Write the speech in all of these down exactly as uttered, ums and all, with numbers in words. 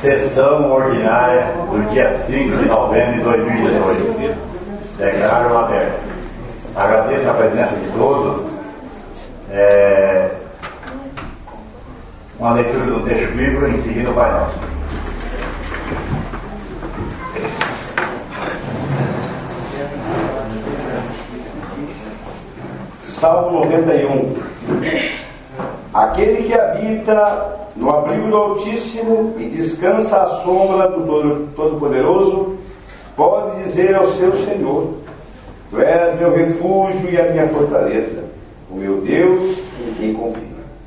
Sessão ordinária do dia cinco de novembro de dois mil e dezoito. Declaro aberto. Agradeço a presença de todos. É, uma leitura do texto bíblico, em seguida o Pai Nosso. Salmo noventa e um. Aquele que habita no abrigo do Altíssimo e descansa à sombra do Todo-Poderoso, pode dizer ao seu Senhor: Tu és meu refúgio e a minha fortaleza, o meu Deus em quem confio.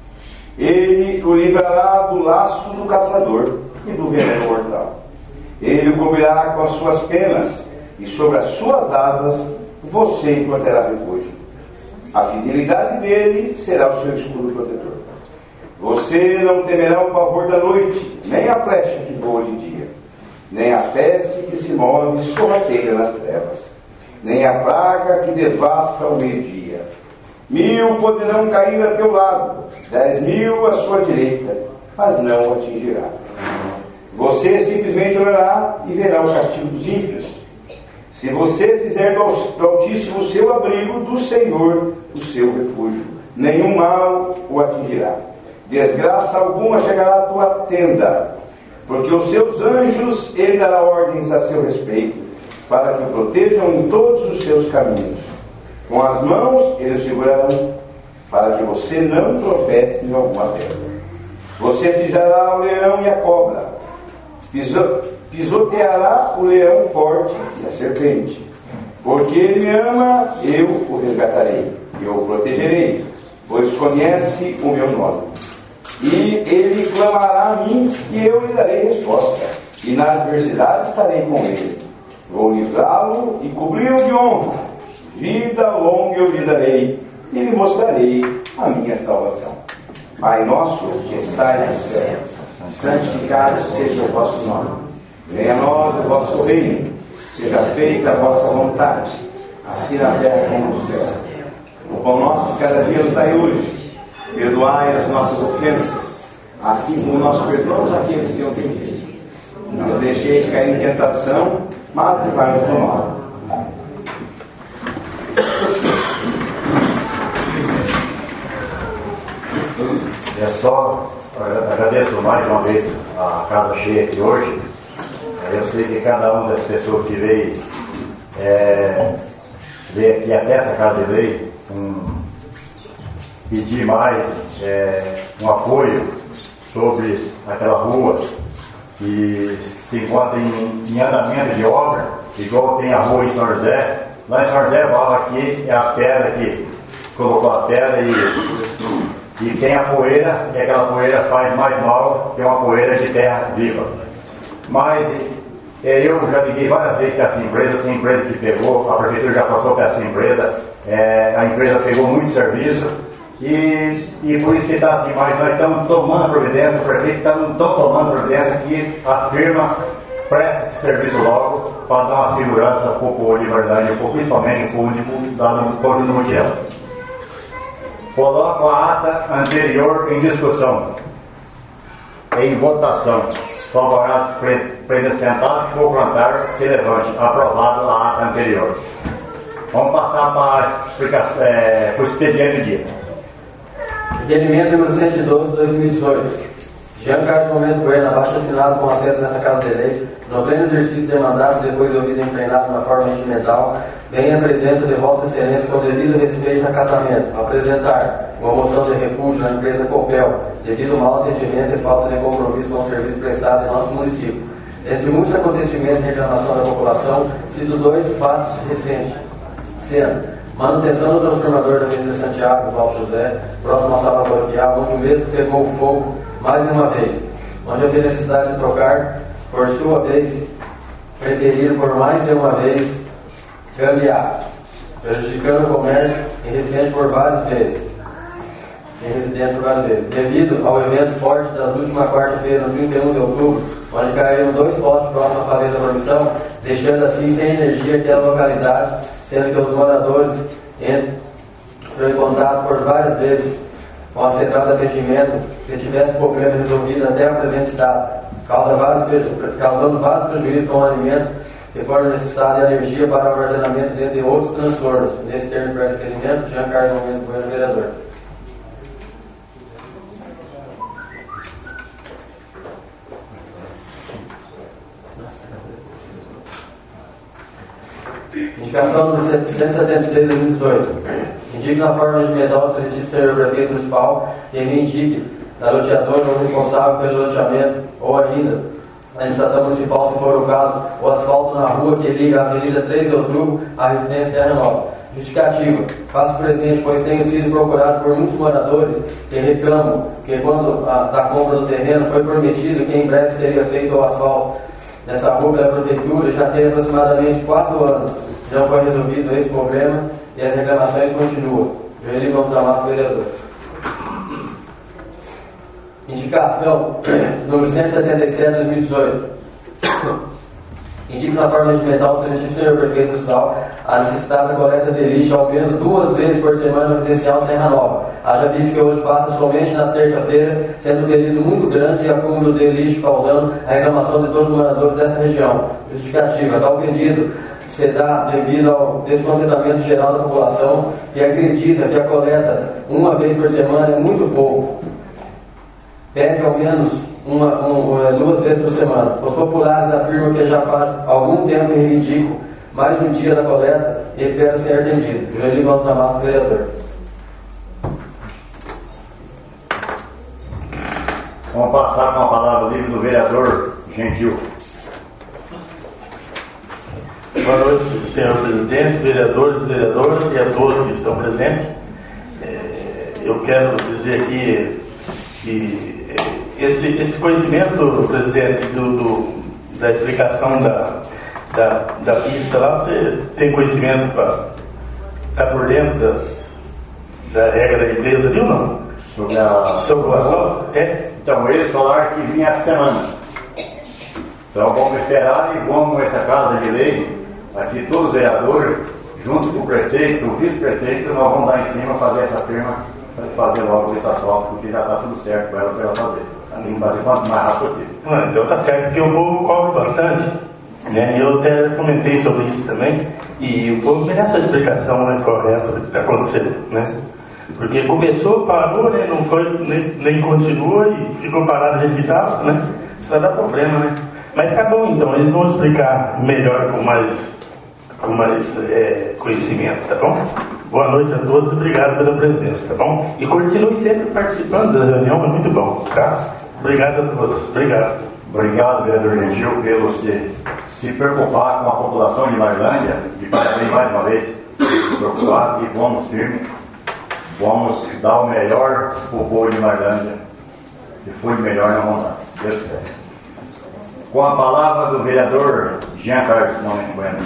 Ele o livrará do laço do caçador e do veneno mortal. Ele o cobrirá com as suas penas, e sobre as suas asas você encontrará refúgio. A fidelidade dele será o seu escudo protetor. Você não temerá o pavor da noite, nem a flecha que voa de dia, nem a peste que se move sorrateira nas trevas, nem a praga que devasta ao meio-dia. Mil poderão cair a teu lado, dez mil à sua direita, mas não o atingirá. Você simplesmente olhará e verá o castigo dos ímpios. Se você fizer do Altíssimo o seu abrigo, do Senhor o seu refúgio, nenhum mal o atingirá. Desgraça alguma chegará à tua tenda, porque os seus anjos ele dará ordens a seu respeito, para que o protejam em todos os seus caminhos. Com as mãos eles segurarão, para que você não tropece em alguma pedra. Você pisará o leão e a cobra, piso, pisoteará o leão forte e a serpente. Porque ele me ama, eu o resgatarei, eu o protegerei, pois conhece o meu nome. E ele clamará a mim, e eu lhe darei resposta, e na adversidade estarei com ele. Vou livrá-lo e cobri-lo de honra. Vida longa eu lhe darei, e lhe mostrarei a minha salvação. Pai nosso que estais no céu, santificado seja o vosso nome. Venha a nós o vosso reino, seja feita a vossa vontade, assim na terra como no céu. O pão nosso de cada dia nos dai hoje. Perdoai as nossas ofensas, assim como nós perdoamos aqueles que ofendem. Não deixeis cair em tentação, mas livrai-nos do mal. É só, agradeço mais uma vez a casa cheia aqui hoje. Eu sei que cada uma das pessoas que veio, é, veio aqui até essa casa de lei, um, pedir mais é, um apoio sobre aquela rua que se encontra em, em andamento de obra, igual tem a rua em São José. Lá em São José, Vala aqui é a pedra que colocou a pedra e, e tem a poeira, e aquela poeira faz mais mal que uma poeira de terra viva. Mas é, eu já liguei várias vezes para essa empresa, essa empresa que pegou, a prefeitura já passou para essa empresa, é, a empresa pegou muito serviço. E, e por isso que está assim, mas nós estamos tomando providência, o prefeito está tomando providência que a firma presta esse serviço logo para dar uma segurança para o povo de verdade, principalmente o público lá no Porto do Mundial. Coloco a ata anterior em discussão, em votação. Favorável presidente sentado, que for plantar, se levante. Aprovado a ata anterior. Vamos passar para, explicação, é, para o expediente do dia. Requerimento número cento e doze de dois mil e dezoito. Jean Carlos Momento Bueno, abaixo assinado com assento nessa Casa de Lei, no pleno exercício de mandato, depois de ouvido empenhado na forma regimental, vem a presença de Vossa Excelência com devido respeito e acatamento, apresentar uma moção de repúdio à empresa Copel, devido ao mau atendimento e falta de compromisso com o serviço prestado em nosso município. Entre muitos acontecimentos de reclamação da população, cito dois fatos recentes, sendo manutenção do transformador da Avenida Santiago, Val José, próximo à sala paroquial, onde o mesmo pegou fogo mais de uma vez, onde havia necessidade de trocar, por sua vez, preferiram por mais de uma vez gambiar, prejudicando o comércio em residência por várias vezes. Em residência por várias vezes. Devido ao evento forte das últimas quarta-feira, no trinta e um de outubro, onde caíram dois postes próximos à Fazenda Promissão, deixando assim sem energia aquela localidade, sendo que os moradores entraram em contato por várias vezes com a central de atendimento, se tivesse problema resolvido até a presente data. causa vários, causando vários prejuízos com alimentos que foram necessitados de energia para armazenamento, dentre outros transtornos. Nesse termo de requerimento, Jean Carlos Mendes Bueno, vereador. Indicação número cento e setenta e seis de dois mil e dezoito. Indique na forma regimental o seletivo senhor prefeito municipal que reivindique da loteadora ou responsável pelo loteamento, ou ainda a administração municipal, se for o caso, o asfalto na rua que liga a Avenida três de Outubro à residência Terra Nova. Justificativa. Faço presente, pois tenho sido procurado por muitos moradores que reclamam que quando a, da compra do terreno foi prometido que em breve seria feito o asfalto nessa rua pela prefeitura. Já tem aproximadamente quatro anos. Não foi resolvido esse problema e as reclamações continuam. Joeli Gomes Amato, vereador. Indicação número cento e setenta e sete de dois mil e dezoito. Indica na forma regimental o seletivo senhor prefeito municipal a necessidade da coleta de lixo ao menos duas vezes por semana no residencial Terra Nova. Haja visto que hoje passa somente nas terça-feiras, sendo um período muito grande e acúmulo de lixo causando a reclamação de todos os moradores dessa região. Justificativa. Tal pedido se dá devido ao descontentamento geral da população que acredita que a coleta uma vez por semana é muito pouco. Pede ao menos uma, uma, duas vezes por semana. Os populares afirmam que já faz algum tempo que reivindicam mais um dia da coleta e esperam ser atendido. Joeli Gomes Amato, vereador. Vamos passar com a palavra livre do vereador Gentil. Boa noite, senhor presidente, vereadores e vereadoras e a todos que estão presentes. É, eu quero dizer aqui que esse, esse conhecimento, presidente, do, do, da explicação da, da, da pista lá, você tem conhecimento para estar por dentro das, da regra da empresa, viu não? Sobre a... Sobre o asfalto? É? Então, eles falaram que vinha essa semana. Então, vamos esperar e vamos, essa casa de lei, aqui todos os vereadores, junto com o prefeito, o vice-prefeito, nós vamos lá em cima fazer essa firma para fazer logo esse asfalto, porque já está tudo certo para ela, para ela fazer. Tem que fazer quanto mais rápido possível. Ah, então tá certo, porque o povo cobre bastante, né? Eu até comentei sobre isso também, e o povo merece a explicação, né, correta do que está acontecendo, né? Porque começou, parou, né? Não foi, nem, nem continua e ficou parado de evitar, né? Isso vai dar problema, né? Mas tá bom, então, eles vão explicar melhor, com mais, com mais é, conhecimento, tá bom? Boa noite a todos, obrigado pela presença, tá bom? E continue sempre participando da reunião, é muito bom, tá? Obrigado a todos, obrigado. Obrigado, vereador Gentil, pelo se, se preocupar com a população de Marlândia, e parabéns mais uma vez, se preocupar e vamos firme, vamos dar o melhor para o povo de Marlândia, que foi melhor na vontade, Deus quiser. Com a palavra do vereador Jean Carlos Bueno.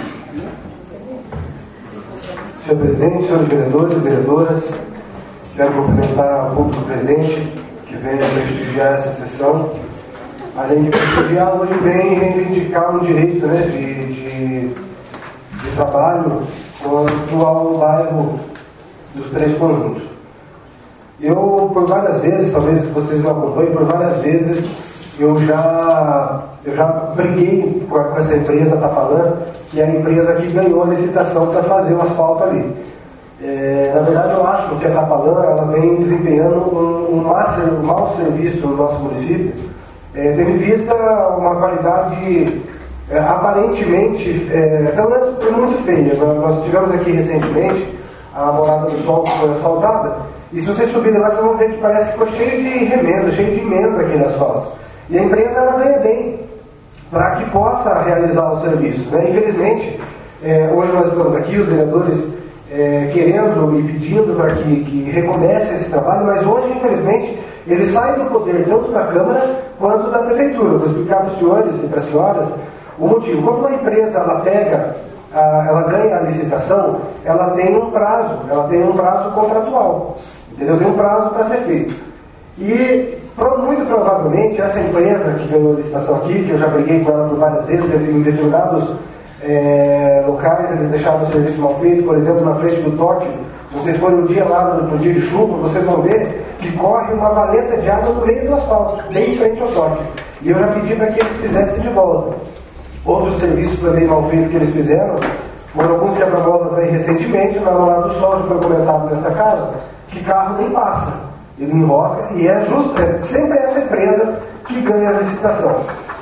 Senhor presidente, senhores vereadores e vereadoras, quero cumprimentar o público presente que vem prestigiar essa sessão. Além de prestigiar, hoje vem reivindicar um direito, né, de, de, de trabalho quanto ao bairro dos Três Conjuntos. Eu, por várias vezes, talvez vocês não acompanhem, por várias vezes eu já, eu já briguei com essa empresa Tapalã, que é a empresa que ganhou a licitação para fazer o asfalto ali. É, na verdade, eu acho que a Tapalã ela vem desempenhando um, um, má, um mau serviço no nosso município, é, tendo em vista uma qualidade é, aparentemente é, muito feia. Nós tivemos aqui recentemente a Morada do Sol, que foi asfaltada, e se vocês subirem lá, vocês vão ver que parece que ficou cheio de remendo, cheio de emenda aquele asfalto. E a empresa ela ganha bem para que possa realizar o serviço, né? Infelizmente, é, hoje nós estamos aqui, os vereadores é, querendo e pedindo para que, que recomece esse trabalho, mas hoje, infelizmente, ele sai do poder tanto da Câmara quanto da Prefeitura. Vou explicar para os senhores e para as senhoras o motivo. Quando uma empresa ela pega, a, ela ganha a licitação, ela tem um prazo, ela tem um prazo contratual, entendeu? Tem um prazo para ser feito. E muito provavelmente essa empresa que ganhou a licitação aqui, que eu já briguei com ela por várias vezes, em determinados é, locais eles deixaram o serviço mal feito, por exemplo, na frente do Toque. Se vocês forem um dia lá no, no dia de chuva, vocês vão ver que corre uma valeta de água no meio do asfalto, bem em frente ao Toque. E eu já pedi para que eles fizessem de volta. Outros serviços também mal feitos que eles fizeram foram alguns quebra-molas aí recentemente, na hora do sol, que foi comentado nesta casa, que carro nem passa, ele enrosca, e é, justo, é sempre essa empresa que ganha a licitação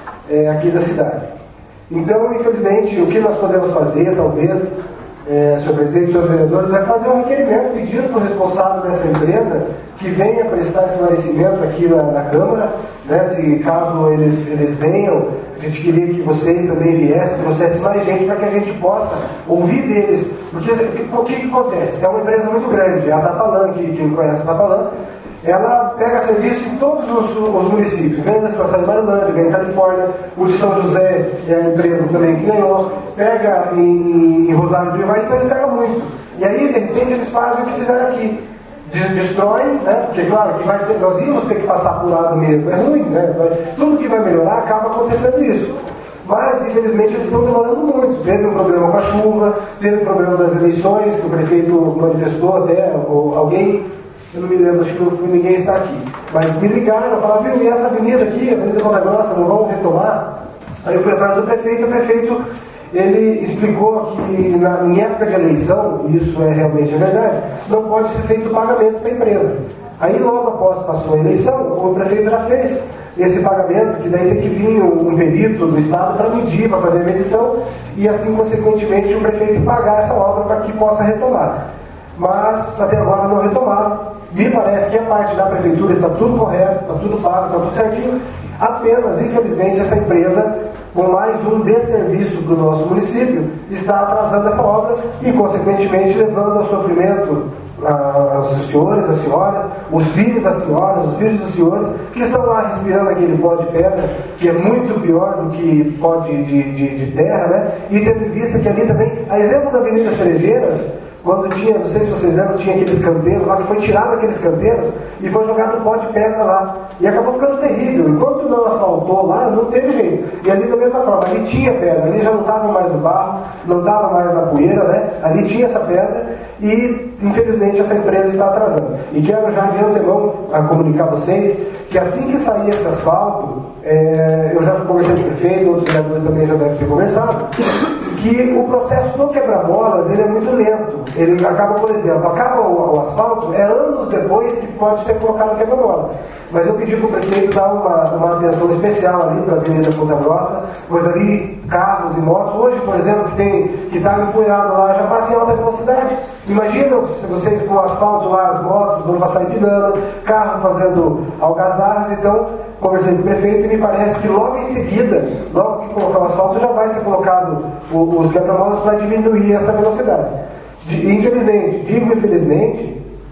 é, aqui da cidade. Então, infelizmente, o que nós podemos fazer, talvez, é, senhor presidente, senhores vereadores, é fazer um requerimento pedindo para o responsável dessa empresa que venha prestar esclarecimento aqui na, na Câmara, né, se caso eles, eles venham, a gente queria que vocês também viessem, trouxessem mais gente para que a gente possa ouvir deles. Porque o que, que acontece? É uma empresa muito grande, a Tapalan, que quem conhece a Tapalan, ela pega serviço em todos os, os municípios, ganha da situação de Marilândia, ganha em Califórnia, o de São José é a empresa também que ganhou, pega em, em Rosário do Ivaí, então ele pega muito. E aí, de repente, eles fazem o que fizeram aqui. Destroem, né? Porque claro que vai ter, nós íamos ter que passar por lado mesmo, é ruim, né? Tudo que vai melhorar acaba acontecendo isso. Mas infelizmente eles estão demorando muito. Teve um problema com a chuva, teve um problema das eleições, que o prefeito manifestou até, ou alguém, eu não me lembro, acho que não, ninguém está aqui. Mas me ligaram, falaram, viu, e essa avenida aqui, a Avenida Ponta Grossa, não vamos retomar? Aí eu fui atrás do prefeito, o prefeito ele explicou que na, em época de eleição, isso é realmente verdade, não pode ser feito pagamento para a empresa. Aí logo após passou a eleição, o prefeito já fez esse pagamento, que daí tem que vir um, um perito do Estado para medir, para fazer a medição, e assim consequentemente o prefeito pagar essa obra para que possa retomar. Mas até agora não retomaram. Me parece que a parte da prefeitura está tudo correto, está tudo pago, está tudo certinho. Apenas, infelizmente, essa empresa, com mais um desserviço do nosso município, está atrasando essa obra e, consequentemente, levando ao sofrimento aos senhores, as senhoras, os filhos das senhoras, os filhos dos senhores, que estão lá respirando aquele pó de pedra, que é muito pior do que pó de, de, de, de terra, né? E tendo em vista que ali também, a exemplo da Avenida Cerejeiras, quando tinha, não sei se vocês lembram, tinha aqueles canteiros lá, que foi tirado aqueles canteiros e foi jogado pó de pedra lá. E acabou ficando terrível. Enquanto não asfaltou lá, não teve jeito. E ali da mesma forma, ali tinha pedra, ali já não estava mais no barro, não estava mais na poeira, né? Ali tinha essa pedra e, infelizmente, essa empresa está atrasando. E quero já de antemão a comunicar a vocês que assim que sair esse asfalto, é, eu já conversei com o prefeito, outros vereadores também já devem ter conversado, que o processo do quebra-molas ele é muito lento. Ele acaba, por exemplo, acaba o, o asfalto, é anos depois que pode ser colocado o quebra-mola. Mas eu pedi para o prefeito dar uma, uma atenção especial ali para a Avenida Ponta Grossa, pois ali carros e motos, hoje, por exemplo, que tem que está empunhado lá, já passa em alta velocidade. Imagina se vocês com o asfalto lá, as motos vão passar empinando, carro fazendo algazarras. Então, conversei com o prefeito e me parece que logo em seguida, logo que colocar o asfalto, já vai ser colocado o, os quebra-molas para diminuir essa velocidade. De, infelizmente, digo infelizmente,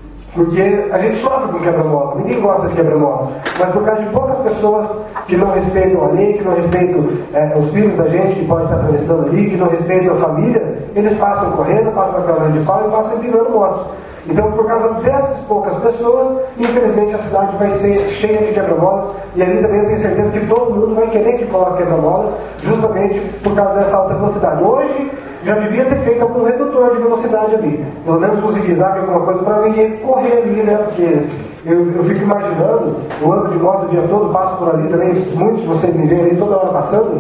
porque a gente sofre com quebra-mola, ninguém gosta de quebra-mola, mas por causa de poucas pessoas que não respeitam a lei, que não respeitam é, os filhos da gente que podem estar atravessando ali, que não respeitam a família, eles passam correndo, passam na câmara de pau e passam empinando motos. Então, por causa dessas poucas pessoas, infelizmente a cidade vai ser cheia de quebra-molas, e ali também eu tenho certeza que todo mundo vai querer que coloque quebra-mola, justamente por causa dessa alta velocidade. Hoje, já devia ter feito algum redutor de velocidade ali, pelo menos com zigue-zague, alguma coisa, para ninguém correr ali, né? Porque eu, eu fico imaginando, eu ando de moto o dia todo, passo por ali também, muitos de vocês me veem ali toda hora passando,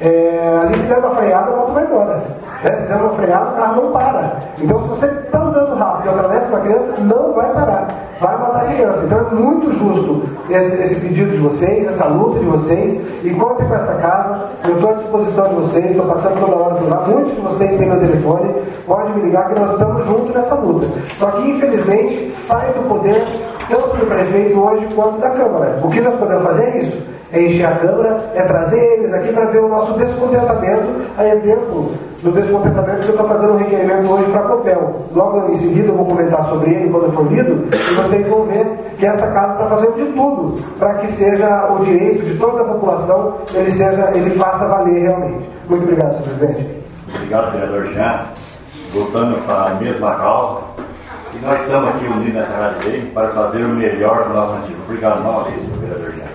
é, ali se der uma freada, a moto vai embora. Né? Se der uma freada, o carro não para. Então, se você está andando rápido e atravessa uma criança, não vai parar, vai matar a criança. Então, é muito justo esse, esse pedido de vocês, essa luta de vocês. E contem com essa casa, eu estou à disposição de vocês, estou passando toda hora por lá. Muitos de vocês têm meu telefone, pode me ligar que nós estamos juntos nessa luta. Só que, infelizmente, sai do poder tanto do prefeito hoje quanto da Câmara. O que nós podemos fazer é isso. É encher a Câmara, é trazer eles aqui para ver o nosso descontentamento, a exemplo do descontentamento que eu estou fazendo um requerimento hoje para a Copel. Logo em seguida eu vou comentar sobre ele quando for lido, e vocês vão ver que esta casa está fazendo de tudo para que seja o direito de toda a população, ele, seja, ele faça valer realmente. Muito obrigado, senhor presidente. Obrigado, vereador Jean. Voltando para a mesma causa, e nós estamos aqui unidos nessa rádio lei para fazer o melhor para o nosso antigo. Obrigado novamente, vereador Jean.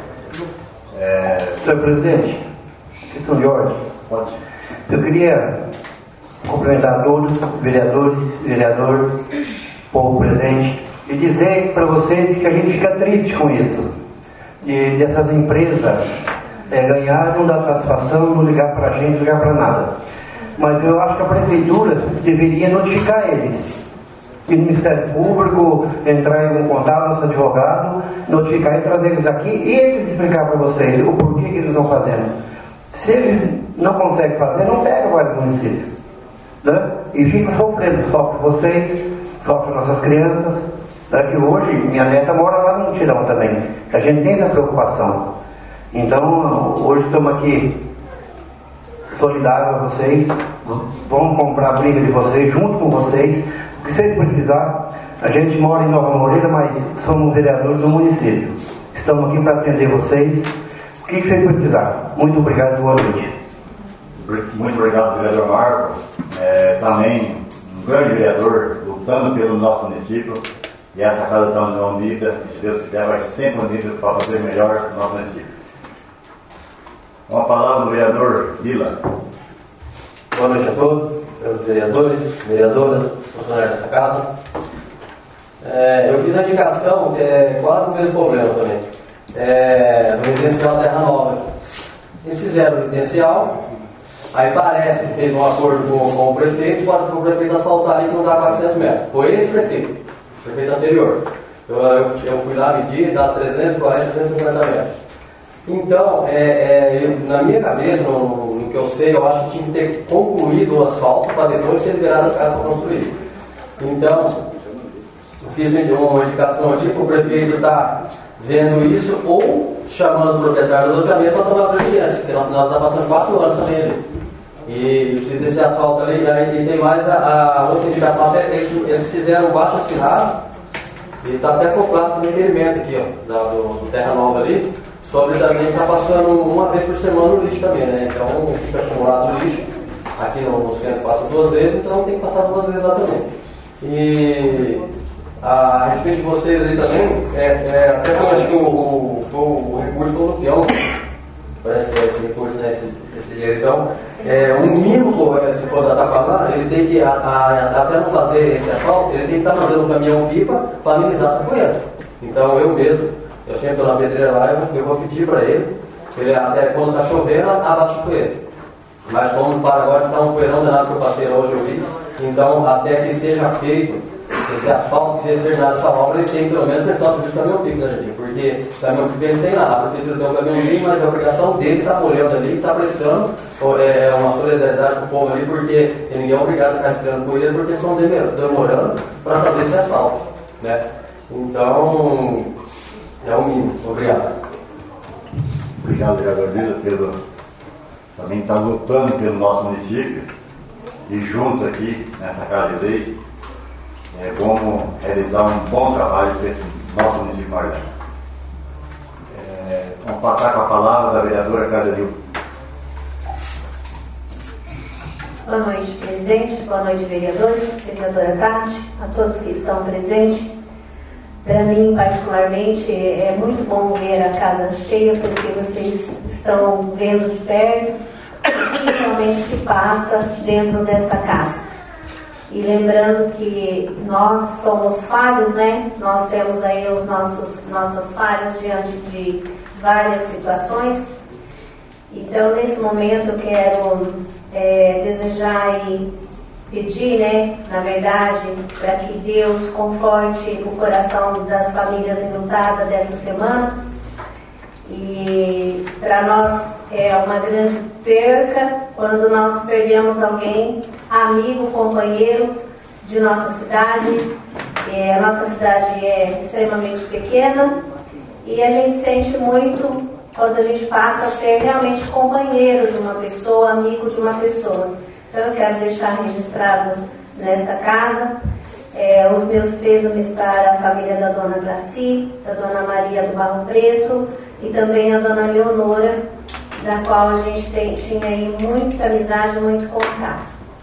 É... Senhor presidente, questão de ordem. Pode. Eu queria cumprimentar todos, vereadores, vereador, povo presente, e dizer para vocês que a gente fica triste com isso, de, dessas empresas é ganhar, não dar satisfação, não ligar para a gente, não ligar para nada. Mas eu acho que a prefeitura deveria notificar eles. E o Ministério Público entrar em contato com os advogados, notificar e trazer eles aqui e eles explicar para vocês o porquê que eles estão fazendo. Se eles não conseguem fazer, não pega mais o município, né? E fica sofrendo, sofre vocês, sofre nossas crianças, né? Que hoje minha neta mora lá no Mutirão também. A gente tem essa preocupação. Então, hoje estamos aqui solidários a vocês, vamos comprar a briga de vocês, junto com vocês. O que vocês precisarem, a gente mora em Nova Moreira, mas somos vereadores do município. Estamos aqui para atender vocês. O que vocês precisarem. Muito obrigado, boa noite. Muito obrigado, vereador Marcos. É, também um grande vereador, lutando pelo nosso município. E essa casa está unida, e se Deus quiser, vai sempre unida para fazer melhor o nosso município. Com a palavra do vereador Vila. Boa noite a todos, meus vereadores, vereadoras, funcionários dessa casa. É, eu fiz a indicação, que é quase o mesmo problema também, é, no residencial Terra Nova. Eles fizeram o residencial, aí parece que fez um acordo com, com o prefeito para o prefeito asfaltar ali que não dá quatrocentos metros. Foi esse prefeito, o prefeito anterior. Eu, eu, eu fui lá medir, dá trezentos e quarenta, trezentos e cinquenta metros. Então, é, é, eu, na minha cabeça, no, no que eu sei, eu acho que tinha que ter concluído o asfalto para depois ser liberado as casas para construir. Então, eu fiz uma indicação aqui para o prefeito estar vendo isso ou chamando o proprietário do loteamento para tomar providência, porque no final está passando quatro anos também ali. E precisa desse asfalto ali. E, aí, e tem mais a, a outra indicação, até eles, eles fizeram baixo assinado e está até acoplado com o requerimento aqui, ó, da, do, do Terra Nova ali. Sobre também está passando uma vez por semana o lixo também, né? Então fica acumulado o lixo. Aqui no, no centro passa duas vezes, então tem que passar duas vezes lá também. E a, a respeito de vocês ali também, é, é, até que eu acho que o, o, o, o recurso foi do peão. Parece que é esse recurso, né? Esse, esse dinheiro. Então, é, um mínimo, se for da Tapaná, ele tem que, a, a, até não fazer esse asfalto, ele tem que estar mandando um caminhão pipa para amenizar essa poeira. Então eu mesmo. Eu sempre estou na pedreira lá, eu, eu vou pedir para ele, ele até quando está chovendo, abaixa o poeira. Mas como para agora está um poeirão danado que eu passei lá hoje eu vi, então até que seja feito esse asfalto, que seja terminado essa obra, ele tem que pelo menos prestar o serviço do caminhão pico, né, gente? Porque o caminhão pico ele tem lá, a prefeitura tem um caminhãozinho, mas a obrigação dele está molhando ali, está prestando, é, é uma solidariedade com o povo ali, porque ninguém é obrigado a ficar esperando por ele, porque estão demorando para fazer esse asfalto, né? Então, é o mínimo. Obrigado. Obrigado, vereador Lila, pelo também está lutando pelo nosso município e junto aqui nessa Casa de Lei é, vamos realizar um bom trabalho para esse nosso município maior. É, vamos passar com a palavra da vereadora Carolina. Boa noite, presidente. Boa noite, vereadores, vereadora Tati, a todos que estão presentes. Para mim, particularmente, é muito bom ver a casa cheia, porque vocês estão vendo de perto o que realmente se passa dentro desta casa. E lembrando que nós somos falhos, né? Nós temos aí os nossos, nossas falhas diante de várias situações. Então, nesse momento, eu quero é, desejar e pedir, né, na verdade, para que Deus conforte o coração das famílias enlutadas dessa semana. E para nós é uma grande perca quando nós perdemos alguém, amigo, companheiro de nossa cidade. É, a nossa cidade é extremamente pequena e a gente sente muito quando a gente passa a ser realmente companheiro de uma pessoa, amigo de uma pessoa. Então eu quero deixar registrado nesta casa é, os meus pêsames para a família da dona Graci, da dona Maria do Barro Preto e também a dona Leonora, da qual a gente tem, tinha aí muita amizade, muito contato.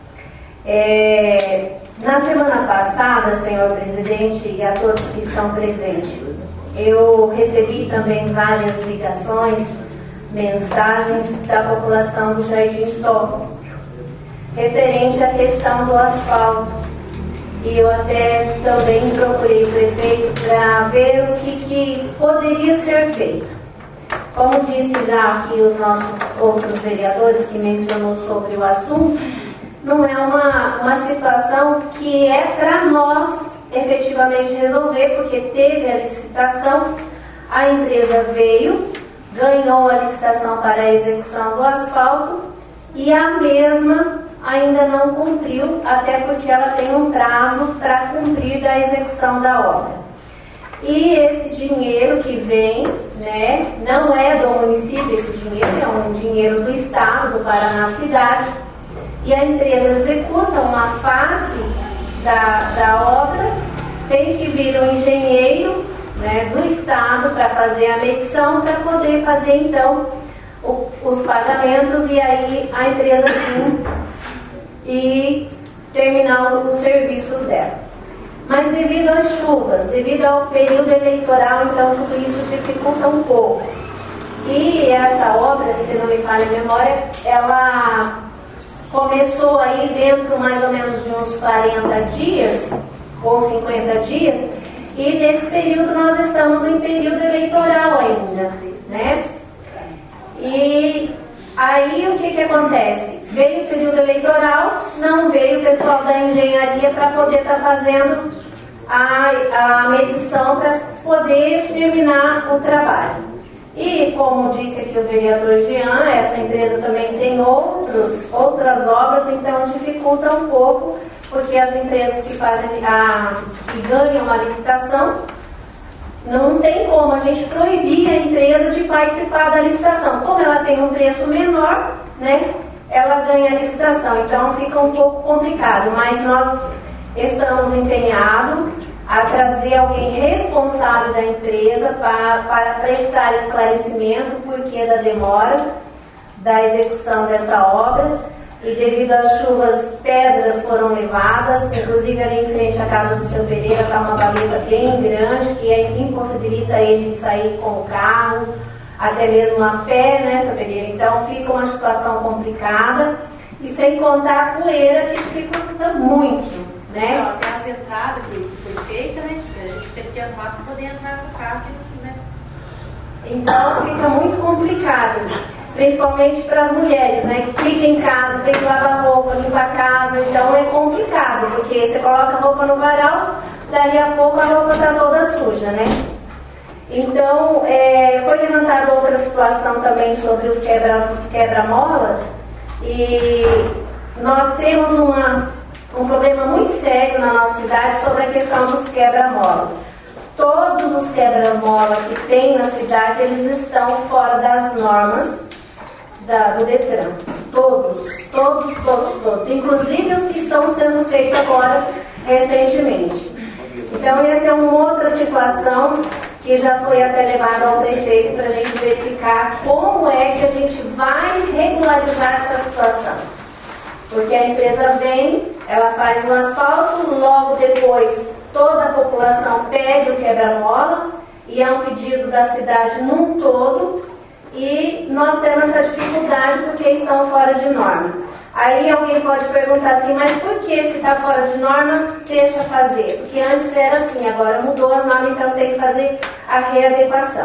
É, na semana passada, senhor presidente e a todos que estão presentes, eu recebi também várias ligações, mensagens da população do Jardim Top, referente à questão do asfalto. E eu até também procurei o prefeito para ver o que, que poderia ser feito. Como disse já aqui os nossos outros vereadores que mencionou sobre o assunto, não é uma, uma situação que é para nós efetivamente resolver, porque teve a licitação, a empresa veio, ganhou a licitação para a execução do asfalto e a mesma ainda não cumpriu, até porque ela tem um prazo para cumprir da execução da obra. E esse dinheiro que vem, né, não é do município, esse dinheiro é um dinheiro do Estado, do Paraná Cidade, e a empresa executa uma fase da, da obra, tem que vir um engenheiro, né, do Estado para fazer a medição, para poder fazer então o, os pagamentos e aí a empresa vir e terminar os, os serviços dela. Mas devido às chuvas, devido ao período eleitoral, então tudo isso dificulta um pouco. E essa obra, se não me falha a memória, ela começou aí dentro mais ou menos de uns quarenta dias, ou cinquenta dias, e nesse período nós estamos em período eleitoral ainda, né? E aí o que que acontece? Veio o período eleitoral, não veio o pessoal da engenharia para poder estar tá fazendo a, a medição para poder terminar o trabalho. E como disse aqui o vereador Jean, essa empresa também tem outros, outras obras, então dificulta um pouco, porque as empresas que fazem a, que ganham a licitação, não tem como a gente proibir a empresa de participar da licitação. Como ela tem um preço menor, né, ela ganha a licitação, então fica um pouco complicado, mas nós estamos empenhados a trazer alguém responsável da empresa para, para prestar esclarecimento por que da demora da execução dessa obra. E devido às chuvas, pedras foram levadas, inclusive ali em frente à casa do seu Pereira está uma valeta bem grande que impossibilita ele de sair com o carro, até mesmo a pé, né, seu Pereira? Então fica uma situação complicada e sem contar a poeira que dificulta muito, né? Não, até a entrada que foi feita, né? A gente teve que arrumar para poder entrar no carro, né? Então fica muito complicado, principalmente para as mulheres, né, que ficam em casa, tem que lavar roupa, limpar a casa, então é complicado, porque você coloca a roupa no varal, dali a pouco a roupa está toda suja, né? Então, é, foi levantada outra situação também sobre os quebra, quebra-molas, e nós temos uma, um problema muito sério na nossa cidade sobre a questão dos quebra-molas. Todos os quebra-mola que tem na cidade, eles estão fora das normas da, do Detran. Todos, todos, todos, todos. Inclusive os que estão sendo feitos agora, recentemente. Então, essa é uma outra situação que já foi até levada ao prefeito para a gente verificar como é que a gente vai regularizar essa situação. Porque a empresa vem, ela faz um asfalto, logo depois toda a população pede o quebra-mola, e é um pedido da cidade num todo, e nós temos essa dificuldade porque estão fora de norma. Aí alguém pode perguntar assim, mas por que se está fora de norma, deixa fazer? Porque antes era assim, agora mudou as normas, então tem que fazer a readequação.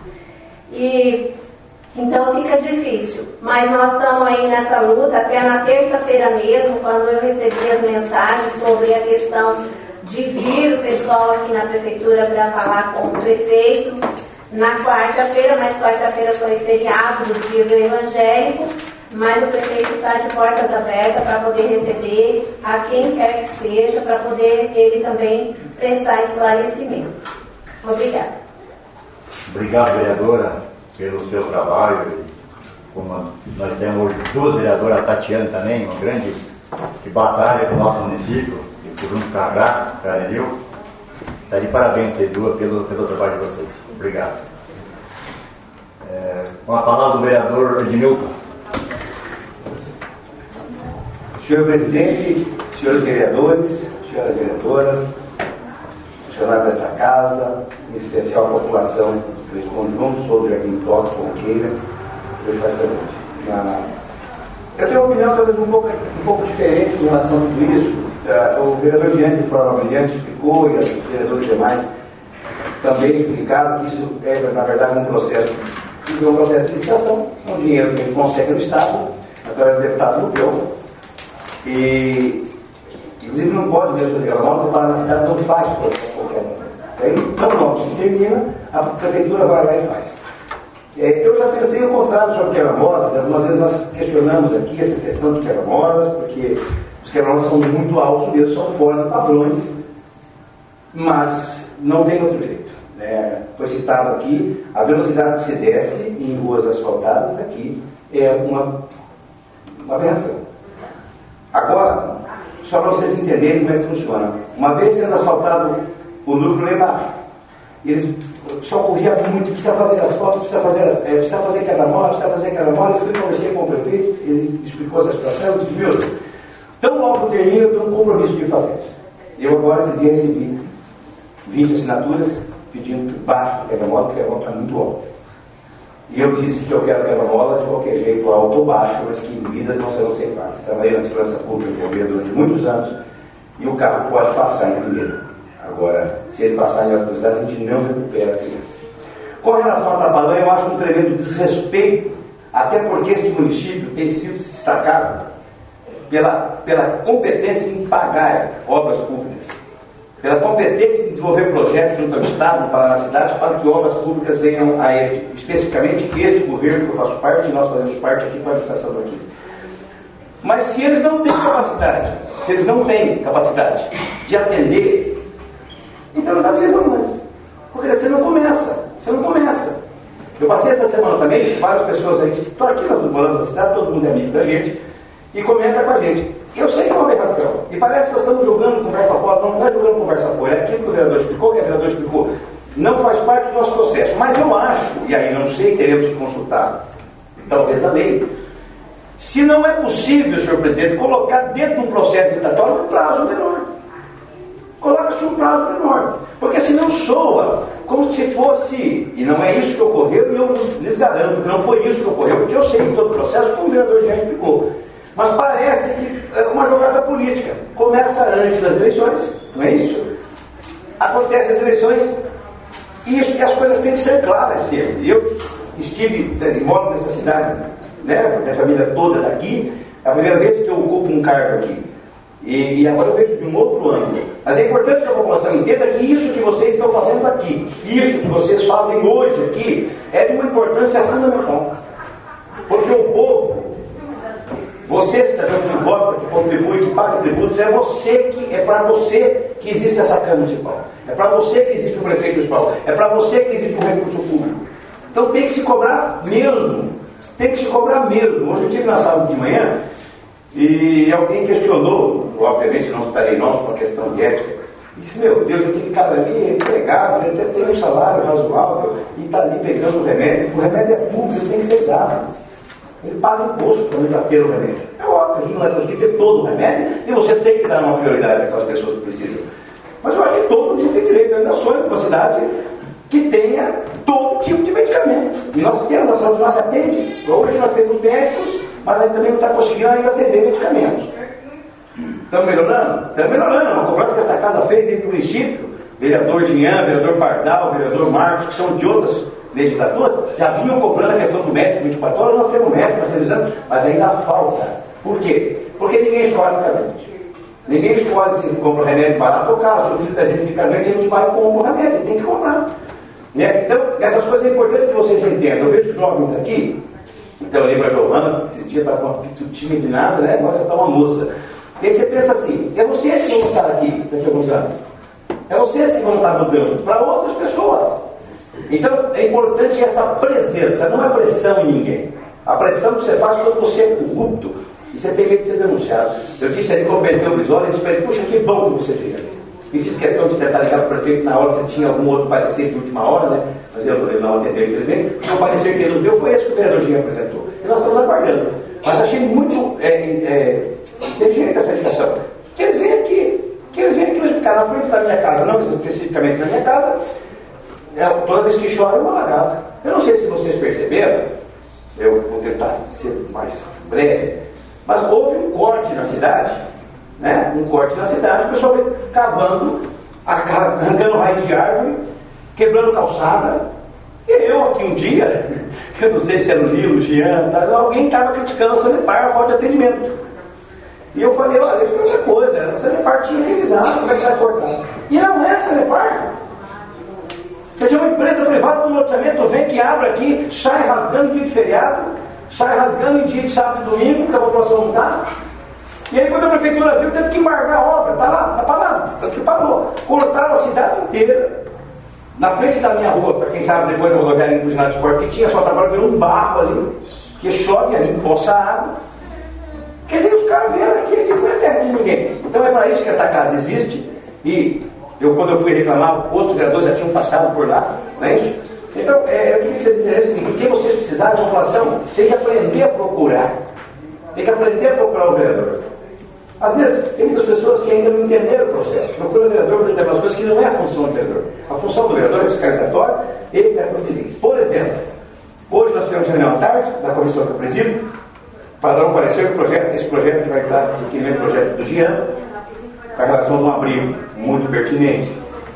E então fica difícil, mas nós estamos aí nessa luta, até na terça-feira mesmo, quando eu recebi as mensagens sobre a questão de vir o pessoal aqui na prefeitura para falar com o prefeito na quarta-feira, mas quarta-feira foi feriado do dia do evangélico, mas o prefeito está de portas abertas para poder receber a quem quer que seja, para poder ele também prestar esclarecimento. Obrigada. Obrigado, vereadora, pelo seu trabalho. Como nós temos hoje duas vereadoras, a Tatiana também, uma grande que batalha para o nosso município, e por um Cagá, Carenil. Está de parabéns, vocês duas, pelo, pelo trabalho de vocês. Obrigado. É, com a palavra do vereador Edmilton. Senhor presidente, senhores vereadores, senhoras vereadoras, funcionários desta casa, em especial a população desse conjunto, sou o Jardim Toque, Conqueira, Deus faz presente. Eu tenho uma opinião talvez um pouco, um pouco diferente em relação a tudo isso. O vereador Diante, de forma brilhante, explicou, e os vereadores demais também explicaram que isso é, na verdade, um processo instituir um processo de licitação, é um dinheiro que ele consegue no Estado, através do deputado Lupeu, e inclusive não pode mesmo fazer quebra-mola, porque para na cidade não faz qualquer mola. Aí, tão logo se termina, a prefeitura vai lá e faz. É, eu já pensei o contrário sobre quebra-molas, algumas vezes nós questionamos aqui essa questão de quebra-molas, porque os quebra-molas são muito altos mesmo, são fora de padrões, mas não tem outro jeito. É, foi citado aqui, a velocidade que se desce em ruas asfaltadas aqui é uma, uma aberração. Agora, só para vocês entenderem como é que funciona. Uma vez sendo asfaltado o núcleo lá embaixo, eles só corria muito, precisa fazer asfalto, precisa fazer, é, precisa fazer quebra-mola, precisa fazer quebra-mola. Eu fui conversei com o prefeito, ele explicou essa situação, eu disse, viu, tão logo termina, eu tenho um compromisso de fazer isso. Eu agora, esse dia, recebi vinte assinaturas pedindo que baixe o quebra-mola, porque o quebra-mola está muito alto. E eu disse que eu quero quebra-mola de qualquer jeito, alto ou baixo, mas que vidas não serão ceifadas. Trabalhei na segurança pública durante muitos anos e o carro pode passar em primeiro. Agora, se ele passar em alta velocidade, a gente não recupera a criança. Com relação ao Tabalã, eu acho um tremendo desrespeito, até porque este município tem sido destacado pela, pela competência em pagar obras públicas, pela competência em desenvolver projetos junto ao Estado, para as cidades, para que obras públicas venham a este, especificamente este governo que eu faço parte, e nós fazemos parte aqui com a administração do Aquis. Mas se eles não têm capacidade, se eles não têm capacidade de atender, então eles avisam mais. Porque você não começa, você não começa. Eu passei essa semana também, várias pessoas aí, estou aqui na Bolando da cidade, todo mundo é amigo da gente, e comenta com a gente. Eu sei que é uma aberração, e parece que nós estamos jogando conversa fora, não é jogando conversa fora, é aquilo que o vereador explicou, que o vereador explicou, não faz parte do nosso processo. Mas eu acho, e aí não sei, teremos que consultar, talvez a lei, se não é possível, senhor presidente, colocar dentro de um processo licitatório um prazo menor. Coloca-se um prazo menor, porque senão soa como se fosse, e não é isso que ocorreu, e eu lhes garanto que não foi isso que ocorreu, porque eu sei em todo o processo, como o vereador já explicou. Mas parece que é uma jogada política. Começa antes das eleições, não é isso? Acontecem as eleições e, isso, e as coisas têm que ser claras sempre. Eu estive, moro nessa cidade, né? Minha família toda daqui, é a primeira vez que eu ocupo um cargo aqui. E, e agora eu vejo de um outro ângulo. Mas é importante que a população entenda que isso que vocês estão fazendo aqui, isso que vocês fazem hoje aqui, é de uma importância fundamental. Porque o povo, você, cidadão que vota, que contribui, que paga tributos, é você que, é para você que existe essa Câmara Municipal. É para você que existe o prefeito municipal. É para você que existe o recurso público. Então tem que se cobrar mesmo. Tem que se cobrar mesmo. Hoje eu estive na sala de manhã e alguém questionou, obviamente não estarei nós, por uma questão de ética, e disse, meu Deus, aquele cara ali é empregado, ele até tem um salário razoável e está ali pegando o remédio. O remédio é público, tem que ser dado. Ele paga imposto quando ele já fez o remédio. É óbvio, a gente não vai conseguir ter todo o remédio e você tem que dar uma prioridade àquelas pessoas que precisam. Mas eu acho que todo mundo tem direito. Eu ainda sonho com uma cidade que tenha todo tipo de medicamento. E nós temos, a saúde nossa atende. Hoje nós temos médicos, mas a gente também não está conseguindo ainda atender medicamentos. Estamos melhorando? Estamos melhorando. Uma cobrança que esta casa fez dentro do município, vereador Dinhan, vereador Pardal, vereador Marcos, que são de outras legislaturas, já vinham cobrando a questão do médico vinte e quatro horas, nós temos médico, nós temos exame, mas ainda falta. Por quê? Porque ninguém escolhe ficar doente. Ninguém escolhe se compra remédio barato ou caro. Se a gente fica doente, a gente vai e compra o remédio, tem que comprar. Né? Então, essas coisas é importante que vocês entendam. Eu vejo jovens aqui, então eu lembro a Giovana, esse dia estava muito tímida de nada, né? Agora já está uma moça. E aí você pensa assim, é vocês que vão estar aqui daqui a alguns anos. É vocês que vão estar mudando para outras pessoas. Então, é importante essa presença, não é pressão em ninguém. A pressão que você faz quando você é corrupto e você tem medo de ser denunciado. Eu disse ali, como meteu o visório, eu disse para ele, puxa, que bom que você fez ali. E fiz questão de tentar ligar para o prefeito na hora, se tinha algum outro parecer de última hora, né? Mas eu não atendeu, infelizmente. O parecer que ele nos deu foi esse que o vereador Ginho apresentou. E nós estamos aguardando. Mas achei muito é, é, inteligente essa ligação. Que eles vêm aqui, que eles vêm aqui nos ficar na frente da minha casa, não especificamente na minha casa. É, toda vez que chove é uma alagado. Eu não sei se vocês perceberam, eu vou tentar ser mais breve, mas houve um corte na cidade, né? Um corte na cidade, o pessoal veio cavando, arrancando raiz de árvore, quebrando calçada, E eu aqui um dia, eu não sei se era o Lilo, o Jean, tá, alguém estava criticando a Sanepar, a falta de atendimento. E eu falei, olha, tem outra coisa, a Sanepar tinha revisado, como é que vai cortar? E não é a Sanepar. Quer dizer, uma empresa privada do loteamento vem que abre aqui, sai rasgando em dia de feriado, sai rasgando em dia de sábado e domingo, que a população não está. E aí quando a prefeitura viu, teve que embargar a obra, está lá, está parado, aqui parou. Cortaram a cidade inteira. Na frente da minha rua, para quem sabe, depois da rodoviária do ginásio de esporte que tinha, só estava virou um barro ali, que chove ali, empoça água. Quer dizer, os caras vieram aqui, aqui não é terra de ninguém. Então é para isso que esta casa existe. E eu, quando eu fui reclamar, outros vereadores já tinham passado por lá, não é isso? Então, é, eu queria que vocês entendessem que o que vocês precisarem, a população tem que aprender a procurar. Tem que aprender a procurar o vereador. Às vezes, tem muitas pessoas que ainda não entenderam o processo. Procura o vereador para entender umas coisas que não é a função do vereador. A função do vereador é fiscalizatória, ele é providência. Por exemplo, hoje nós tivemos reunião à tarde, da comissão que eu presido, para dar um parecer do projeto, esse projeto que vai estar aqui no projeto do Jean, com a relação de um abrigo muito pertinente.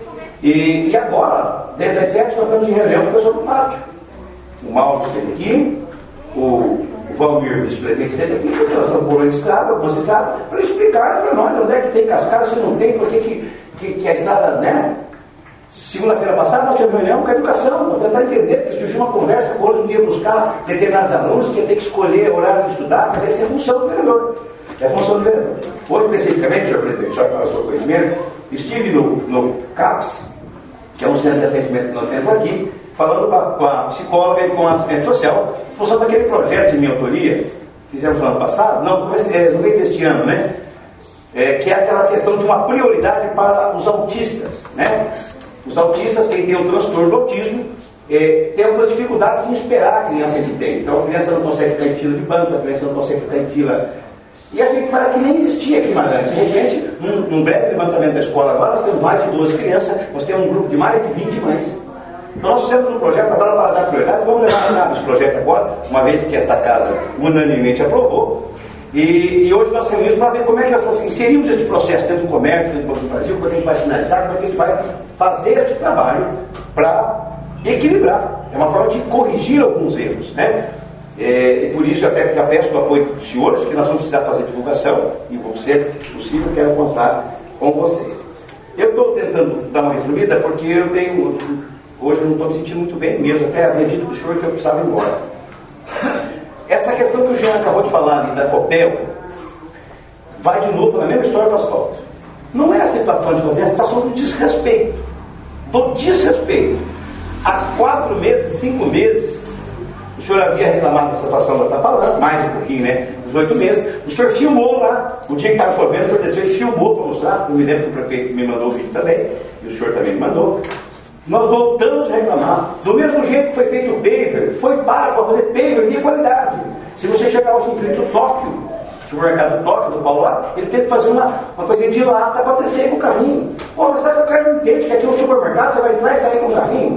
E, e agora, desde as sete, nós estamos em reunião com o pessoal do pátio. O Mauro esteve aqui, o, o Valmir, vice-prefeito, esteve aqui, porque nós estamos bolando estrada, algumas estradas, para explicar para nós onde é que tem cascalho, se não tem, por que, que, que, que a estrada, né? Segunda-feira passada nós tivemos reunião com a educação, para tentar entender, porque surgiu uma conversa, hoje um dia buscar determinados alunos que ia ter que escolher horário de estudar, mas essa é a função do vereador. É a função do vereador. Hoje, especificamente, senhor presidente, só para o seu conhecimento, estive no, no CAPS, que é um centro de atendimento que nós temos aqui, falando com a, com a psicóloga e com a assistente social, em função daquele projeto de minha autoria, que fizemos no ano passado, não, comecei, é, no meio deste ano, né? É, que é aquela questão de uma prioridade para os autistas, né? Os autistas, quem tem o transtorno do autismo, é, tem algumas dificuldades em esperar a criança que tem. Então a criança não consegue ficar em fila de banco, a criança não consegue ficar em fila. E a gente parece que nem existia aqui em Maranhão. De repente, num, num breve levantamento da escola agora, nós temos mais de doze crianças, nós temos um grupo de mais de vinte mães. Então nós fizemos um projeto agora para dar prioridade, vamos levar a cabo esse projeto agora, uma vez que esta casa unanimemente aprovou. E, e hoje nós reunimos para ver como é que nós assim, inserimos este processo dentro do comércio, dentro do Banco do Brasil, como é que a gente vai sinalizar, como é que a gente vai fazer este trabalho para equilibrar. É uma forma de corrigir alguns erros, né? É, e por isso eu até já peço o apoio dos senhores, porque nós vamos precisar fazer divulgação, e vou ser possível, quero contar com vocês. Eu estou tentando dar uma resumida, porque eu tenho, hoje eu não estou me sentindo muito bem mesmo, até havia dito do senhor que eu precisava ir embora. Essa questão que o Jean acabou de falar ali da Copel, vai de novo na mesma história do asfalto. Não é a situação de fazer, é a situação do desrespeito. Do desrespeito. Há quatro meses, cinco meses, o senhor havia reclamado da situação da Tapalã, mais um pouquinho, né? Uns oito meses. O senhor filmou lá, o dia que estava chovendo, o senhor desceu e filmou para mostrar. Eu me lembro que o prefeito me mandou o vídeo também, e o senhor também me mandou. Nós voltamos a reclamar. Do mesmo jeito que foi feito o paver, foi pago para fazer paver de qualidade. Se você chegar hoje em frente ao Tóquio, o supermercado do Tóquio, do Paulo lá, ele teve que fazer uma, uma coisinha de lata para descer com o carrinho. Pô, mas sabe que o cara não entende que aqui é um supermercado, você vai entrar e sair com o carrinho.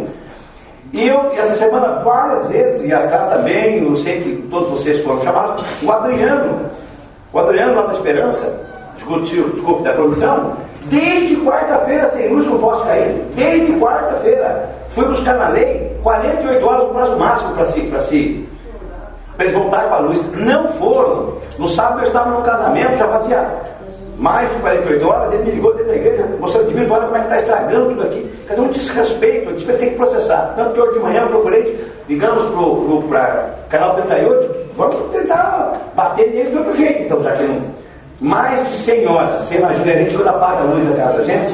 E eu, essa semana, várias vezes, e a cá também, eu sei que todos vocês foram chamados, o Adriano, o Adriano lá da Esperança, desculpe, desculpe da produção, desde quarta-feira sem luz com poste caído, desde quarta-feira, fui buscar na lei quarenta e oito horas o prazo máximo para si, para si, para eles voltarem para a luz. Não foram. No sábado eu estava no casamento, já fazia mais de quarenta e oito horas, ele me ligou dentro da igreja, mostrando de mim, olha como é que está estragando tudo aqui. Quer dizer, um desrespeito, eu tem que processar. Tanto que hoje de manhã eu procurei, ligamos para o canal trinta e oito, vamos tentar bater nele de outro jeito, então, já que não. Mais de cem horas, você imagina a gente quando apaga a luz da casa da gente?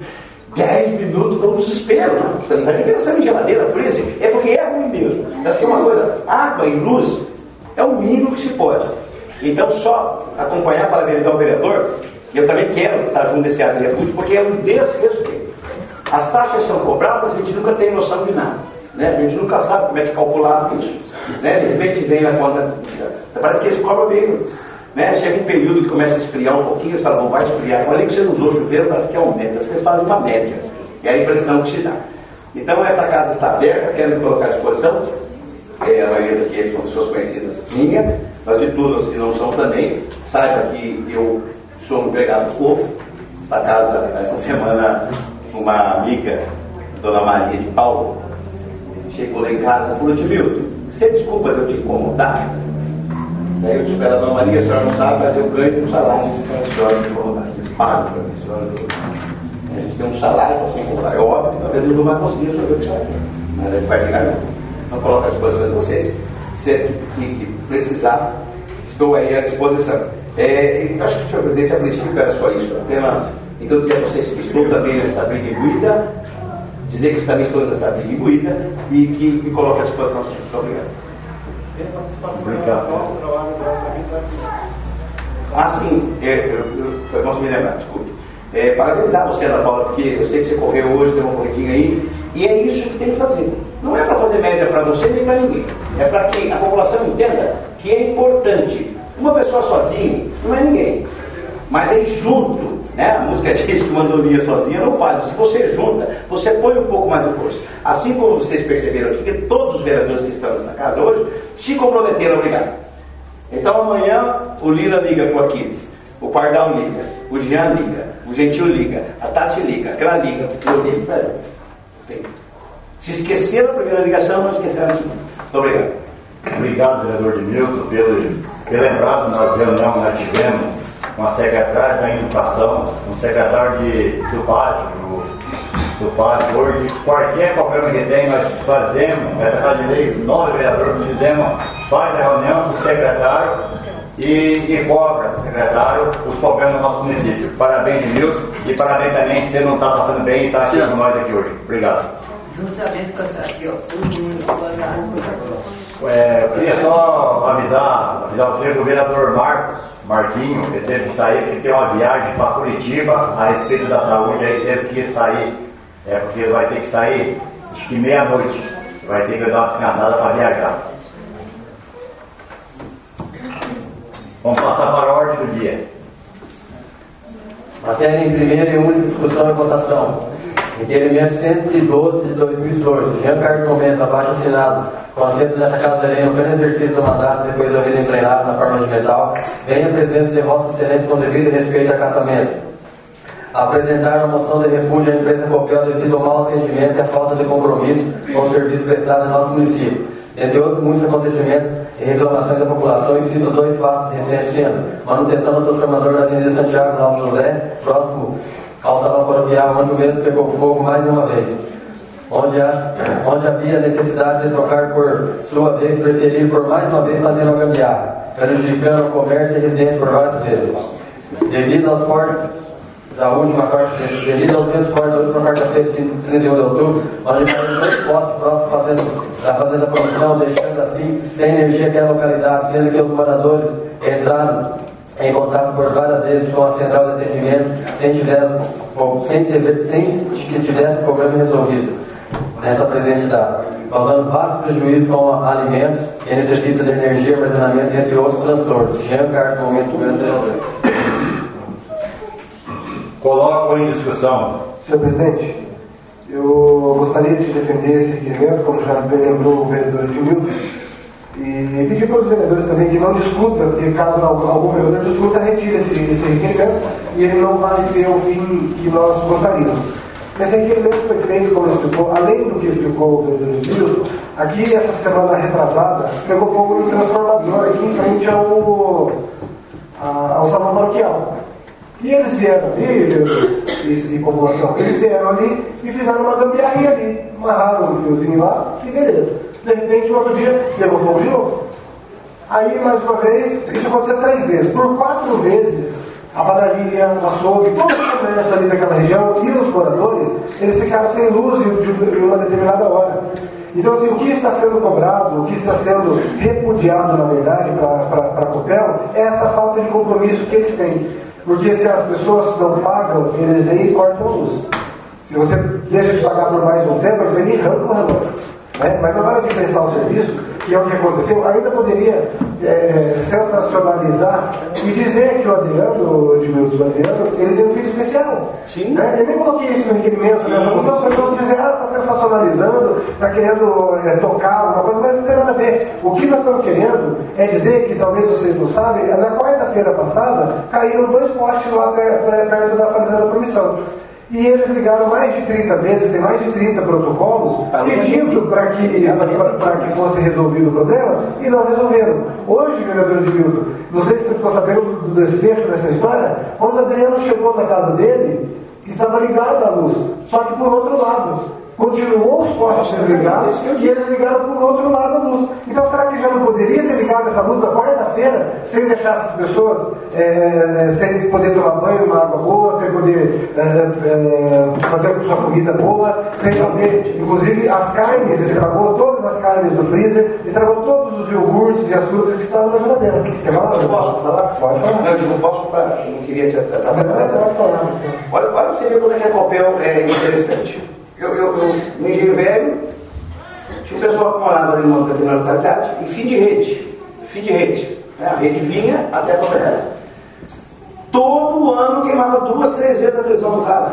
dez minutos com desespero, né? Você não está nem pensando em geladeira, freezer, é porque é ruim mesmo. Mas que é uma coisa, água e luz é o mínimo que se pode. Então, só acompanhar, parabenizar o vereador, e eu também quero estar junto desse ato de repúdio, porque é um desrespeito. As taxas são cobradas, a gente nunca tem noção de nada. Né? A gente nunca sabe como é que calcular isso. Né? De repente vem na conta, parece que eles cobram meio. Né? Chega um período que começa a esfriar um pouquinho, eles falam, vai esfriar. Quando que você não usou chuveiro, parece que aumenta. Vocês fazem uma média. É a impressão que se dá. Então, essa casa está aberta, quero me colocar à disposição. É, a maioria daqui são pessoas conhecidas minha, mas de todas que não são também. Saiba que eu sou um empregado do povo. Esta casa, essa semana, uma amiga, Dona Maria de Paulo, chegou lá em casa e falou: Edmilton, você desculpa de eu te incomodar? Daí eu disse para ela: Dona Maria, a senhora não sabe, mas eu ganho um salário para a senhora me incomodar. Eles pagam para mim, a senhora. A gente tem um salário para se incomodar. É óbvio que talvez eu não vai conseguir resolver o que senhora quer, mas a gente vai ligar não. Então coloco à disposição de vocês. Se que precisar, estou aí à disposição. É, acho que o senhor presidente, a princípio era só isso, apenas. Então dizer a vocês que estou também nesta briga imbuída, dizer que também estou nesta briga imbuída e que me coloco à disposição sempre. Muito obrigado. Obrigado. Ah, sim, é, eu, eu, vamos me lembrar, desculpe. É, parabenizar você, Ana Paula, porque eu sei que você correu hoje, deu uma corridinha aí, e é isso que tem que fazer. Não é para fazer média para você nem para ninguém. É para que a população entenda que é importante. Uma pessoa sozinha não é ninguém. Mas é junto, né? A música diz que uma andorinha sozinha não vale. Se você junta, você põe um pouco mais de força. Assim como vocês perceberam aqui, que todos os vereadores que estão nesta casa hoje se comprometeram a ligar. Então amanhã o Lira liga para o Aquiles, o Pardal liga, o Jean liga, o Gentil liga, a Tati liga, aquela liga, eu ligo, peraí. Se esqueceram a primeira ligação, não esqueceram a segunda. Muito obrigado. Obrigado, vereador Edmilton, pelo, pelo lembrado na reunião que nós tivemos com a secretária da Educação, com o secretário de, do pátio, do, do pátio, hoje, qualquer problema que tem, nós fazemos, essa casa de lei, nove vereadores, fizemos, faz a reunião com o secretário e, e cobra o secretário os problemas do nosso município. Parabéns, Edmilton, e parabéns também se você não está passando bem e está aqui com nós aqui hoje. Obrigado. Justamente com essa aqui, ó, É, eu queria só avisar, avisar você que o vereador Marcos, Marquinho, ele teve que sair, porque tem uma viagem para Curitiba a respeito da saúde, aí teve que sair, é, porque ele vai ter que sair, acho que meia-noite, vai ter que dar uma descansada para viajar. Vamos passar para a ordem do dia. Matéria em primeira e única discussão e votação. Requerimento cento e doze de dois mil e dezoito. Jean Carlos Momento, abaixo assinado, com assento nesta Casa de Lei, no pleno exercício do mandato, depois da vida empregada na forma de metal, vem a presidência de Vossa Excelência com devido respeito e acatamento. Apresentar a moção de refúgio à empresa Copel devido ao mau atendimento e à falta de compromisso com o serviço prestado em nosso município. Entre outros muitos acontecimentos e reclamações da população, e cito dois fatos recentes sendo: manutenção do transformador da Avenida Santiago, na Alto José, próximo ao salão paroquial, onde o mesmo pegou fogo mais de uma vez, onde, há, onde havia necessidade de trocar por sua vez, preferir por mais uma vez fazer uma gambiarra, prejudicando o comércio e residência por várias vezes. Devido aos fortes da última quarta, devido aos ventos fortes da última quarta-feira, trinta e um de outubro, onde caiu dois postos próximos fazendo, da fazenda produção, deixando assim sem energia aquela localidade, sendo que os moradores entraram em contato por várias vezes com a central de atendimento, sem, tivesse, sem, ter, sem que tivesse o problema resolvido nessa presente data, causando vários prejuízos com alimentos que necessitam de energia, armazenamento, entre outros transtornos. Jean Carlos Momento. Coloco em discussão. Senhor presidente, eu gostaria de defender esse requerimento, como já bem lembrou o vereador Edmilton, e pedir para os vereadores também que não discutam, porque caso algum vereador discuta, retire esse, esse requerimento e ele não vai ter o fim que nós gostaríamos. Esse requerimento foi feito, como explicou, além do que explicou o vereador Edmilton, aqui essa semana retrasada, pegou fogo no transformador aqui em frente ao, a, ao salão paroquial. E eles vieram ali, isso de população, eles vieram ali e fizeram uma gambiarrinha ali, amarraram um fiozinho lá e beleza. De repente, no outro dia, pegou fogo de novo. Aí, mais uma vez, isso aconteceu três vezes. Por quatro vezes, a padaria, o açougue, todo o comércio ali daquela região e os moradores, eles ficaram sem luz em uma determinada hora. Então, assim, o que está sendo cobrado, o que está sendo repudiado, na verdade, para a Copel, é essa falta de compromisso que eles têm. Porque se as pessoas não pagam, eles vêm e cortam a luz. Se você deixa de pagar por mais um tempo, ele vem e arranca o relógio. Né? Mas na hora de prestar o serviço, que é o que aconteceu, ainda poderia é, sensacionalizar e dizer que o Adriano, o Edmilton Adriano, ele tem um filho especial. Sim. Né? Eu nem coloquei isso no requerimento nessa moção, para não dizer, ah, está sensacionalizando, está querendo é, tocar alguma coisa, mas não tem nada a ver. O que nós estamos querendo é dizer que, talvez vocês não sabem, na quarta-feira passada, caíram dois postes lá perto da fazenda da Promissão. E eles ligaram mais de trinta vezes, tem mais de trinta protocolos, pedindo para que, para que fosse resolvido o problema, e não resolveram. Hoje, vereador Edmilton, não sei se você ficou sabendo do desfecho dessa história, quando o Adriano chegou na casa dele, estava ligada a luz, só que por outro lado. Continuou os postes ligados e eles ligaram por outro lado a luz. Então, será que já não poderia ter ligado essa luz da quarta-feira sem deixar essas pessoas é, sem poder tomar banho, uma água boa, sem poder é, é, fazer sua comida boa, sem poder, inclusive as carnes, estragou todas as carnes do freezer, estragou todos os iogurtes e as frutas que estavam na geladeira. Você fala? Eu posso falar? Pode falar. Não, eu não posso falar, eu não queria te atrapalhar. Olha, olha para você ver como é que a Copel é interessante. Eu, eu, eu, no Engenho Velho, tinha um pessoal que morava ali numa determinada localidade, e fim de rede, fim de rede, né? A rede vinha até a comunidade. Todo ano queimava duas, três vezes a televisão do cara.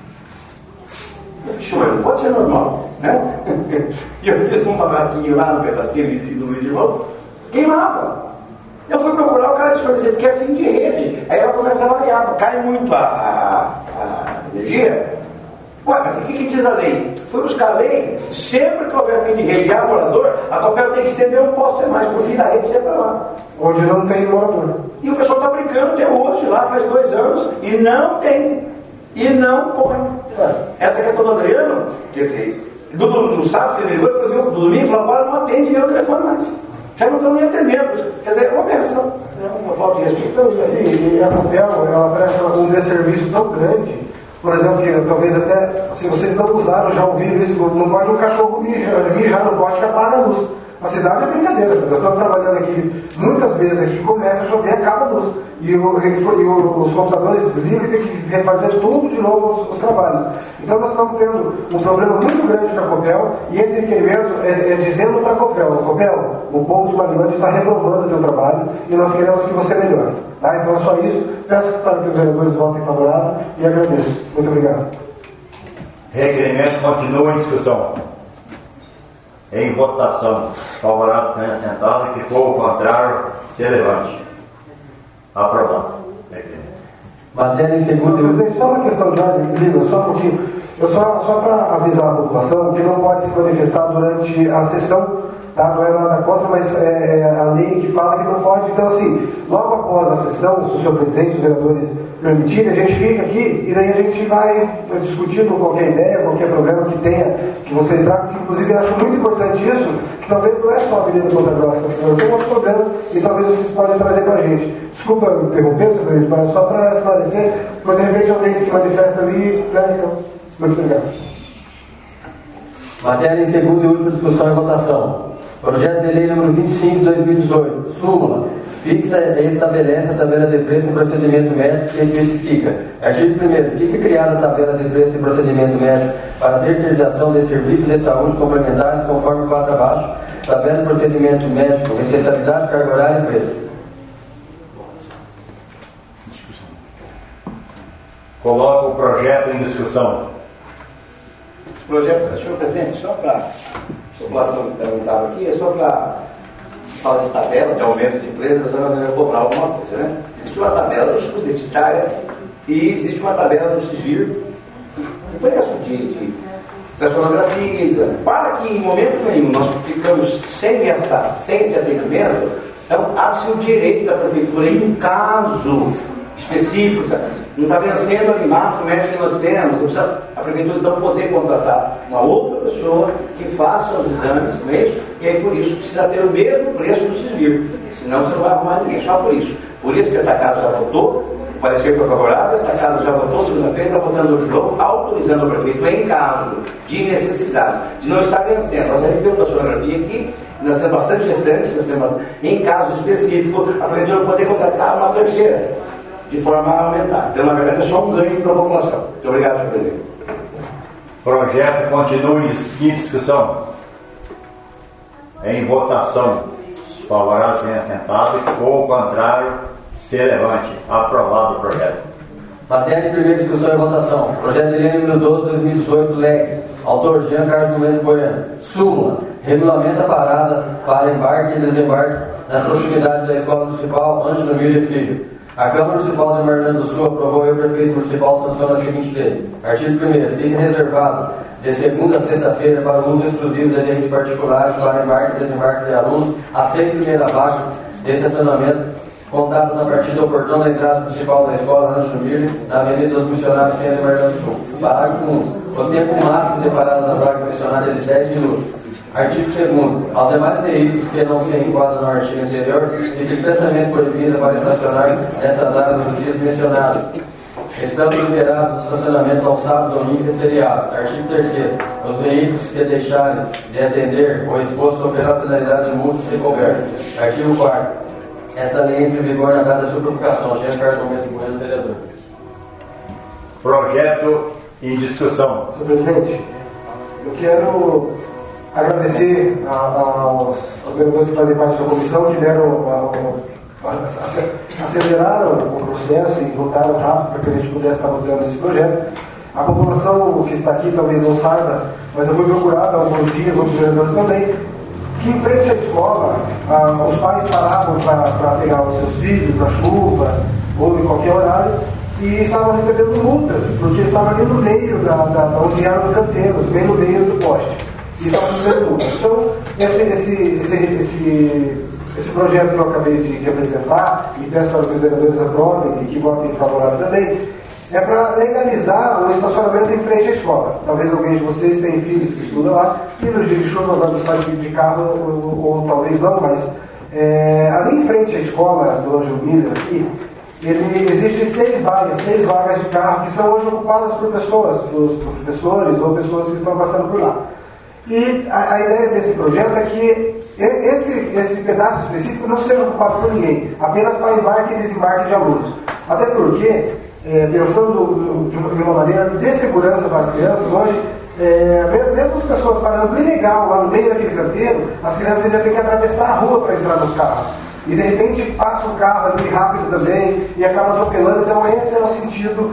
Eu falei, não pode ser normal, né? E eu fiz um barraquinho lá no pedacinho do Luiz de Volta, queimava. Eu fui procurar, o cara disse para dizer, porque é fim de rede. Aí ela começa a variar, cai muito a, a, a energia. Ué, mas o que, que diz a lei? Fui buscar a lei, sempre que houver fim de rede e há morador, a Copel tem que estender um poste a mais, para o fim da rede ser para lá. Onde não tem morador. E o pessoal está brincando até hoje, lá faz dois anos, e não tem. E não põe. Essa questão do Adriano, que, que, do, do, do sábado, fez ele fazer o domingo, falou, agora não atende nem o telefone mais. Já não estão nem atendendo. Quer dizer, é uma aberração. É uma falta de respeito. Então, assim, a Copel, ela presta um desserviço tão grande. Por exemplo, que talvez até, se vocês não usaram, já ouviram isso, não pode um cachorro mijar, mijar no poste que apaga a luz. A cidade é brincadeira. Nós estamos trabalhando aqui, muitas vezes aqui, começa a chover, acaba a luz. E, o, e o, os computadores desligam e tem que refazer tudo de novo os, os trabalhos. Então nós estamos tendo um problema muito grande com a Copel, e esse requerimento é, é dizendo para a Copel, Copel, o povo de Marilândia está reprovando o teu trabalho e nós queremos que você melhore. Tá? Então é só isso. Peço para que os vereadores votem favorável e agradeço. Muito obrigado. Requerimento continua em discussão. Em votação. Favorável, tenha sentado. Que for o contrário, se levante. Aprovado. Requerimento. Matéria em segundo. Presidente, só uma questão de ordem, Lívia, só um pouquinho. Eu só, só para avisar a população que não pode se manifestar durante a sessão, tá? Não é nada contra, mas é, é a lei que fala que não pode. Então, assim, logo após a sessão, se o senhor presidente, os vereadores permitirem, a gente fica aqui e daí a gente vai discutindo qualquer ideia, qualquer problema que tenha, que vocês tragam, que inclusive eu acho muito importante isso, que talvez não é só a Avenida Ponta Grossa, são outros problemas e talvez vocês podem trazer para a gente. Desculpa me interromper, senhor presidente, mas só para esclarecer, porque de repente alguém se manifesta ali, né? Então, muito obrigado. Matéria em segunda e última discussão e votação. Projeto de lei número vinte e cinco de dois mil e dezoito. Súmula. Fixa e estabelece a tabela de preço em procedimento médico que especifica. Artigo primeiro. Fica criada a tabela de preço em procedimento médico para a terceirização de serviços de saúde complementares conforme o quadro abaixo. Tabela de procedimento médico, especialidade, carga horária e preço. Coloco o projeto em discussão. Projeto, senhor presidente, só para a população que perguntava aqui, é só para falar de tabela, de aumento de preço, você vai cobrar alguma coisa, né? Existe uma tabela do SUS deficitária e existe uma tabela do CISVIR, o preço de, de ultrassonografia, para que em momento nenhum nós ficamos sem gastar, sem esse atendimento, então abre-se o direito da prefeitura em um caso específico, não está vencendo ali máximo médico que nós temos, a prefeitura então poder contratar uma outra pessoa que faça os exames, não é isso? E aí por isso precisa ter o mesmo preço do CISVIR, senão você não vai arrumar ninguém, só por isso. Por isso que esta casa já votou, o parecer foi favorável, esta casa já votou segunda-feira, está votando hoje de novo, autorizando o prefeito em caso de necessidade, de não estar vencendo. Nós temos que ter uma sonografia aqui, nós temos bastante gestantes, nós temos, em caso específico, a prefeitura poder contratar uma terceira, de forma a aumentar. Então, na verdade, é só um ganho para a população. Muito obrigado, senhor presidente. Projeto continua em discussão. Em votação. Favorável, tenha sentado. Ou, ao contrário, se levante. Aprovado o projeto. Matéria de primeira discussão e votação. Projeto de lei número doze de dois mil e dezoito, L E G. Autor Jean Carlos Mendes Goiano. Súmula. Regulamenta a parada para embarque e desembarque nas proximidades da Escola Municipal Ângelo Miller Filho. A Câmara Municipal de Marlândia do Sul aprovou e o prefeito municipal sancionou a seguinte lei. Artigo primeiro. Fica reservado de segunda a sexta-feira para o uso exclusivo de agentes particulares para embarque e desembarque de alunos a cem primeira abaixo de estacionamento, contados a partir do portão da entrada principal da escola Rancho Miller, na Avenida dos Missionários, Centro de Marlândia do Sul. Parágrafo único. O tempo máximo de parada nas vagas mencionadas é de dez minutos. Artigo segundo. Aos demais veículos que não se enquadram no artigo anterior, fica expressamente proibida para estacionar nessas áreas nos dias mencionados, estando liberados os estacionamentos ao sábado, domingo e feriados. Artigo terceiro. Os veículos que deixarem de atender ou exposto sofrerá penalidade de multa se couber. Artigo quarto. Esta lei entra em vigor na data da sua publicação. Jean Carlos Momento Bueno, vereador. Projeto em discussão. Senhor presidente, eu quero agradecer a, a, aos, aos vereadores que fazem parte da comissão, que deram, a, a, a, aceleraram o processo e votaram rápido para que a gente pudesse estar votando esse projeto. A população que está aqui talvez não saiba, mas eu fui procurado há alguns dias, outros vereadores também, que em frente à escola, ah, os pais paravam para pegar os seus filhos na chuva ou em qualquer horário e estavam recebendo multas, porque estavam ali no meio da, da, da onde eram canteiros, bem no meio do poste. E estavam recebendo multas. Então, esse, esse, esse, esse, esse projeto que eu acabei de, de apresentar, e peço para os vereadores aprovem e que votem favorável também, é para legalizar o estacionamento em frente à escola. Talvez alguém de vocês tenha filhos que estudam lá, e no dia de chuva vai precisar de carro, ou, ou talvez não, mas é, ali em frente à escola do Anjo Miller, aqui, ele exige seis vagas, seis vagas de carro, que são hoje ocupadas por pessoas, por professores ou pessoas que estão passando por lá. E a, a ideia desse projeto é que esse, esse pedaço específico não seja ocupado por ninguém, apenas para embarque e desembarque de alunos. Até porque, é, pensando de uma, de uma maneira de segurança para as crianças, hoje, é, mesmo as pessoas parando bem legal lá no meio daquele canteiro, as crianças ainda têm que atravessar a rua para entrar nos carros. E de repente passa o carro ali rápido também e acaba atropelando. Então esse é o sentido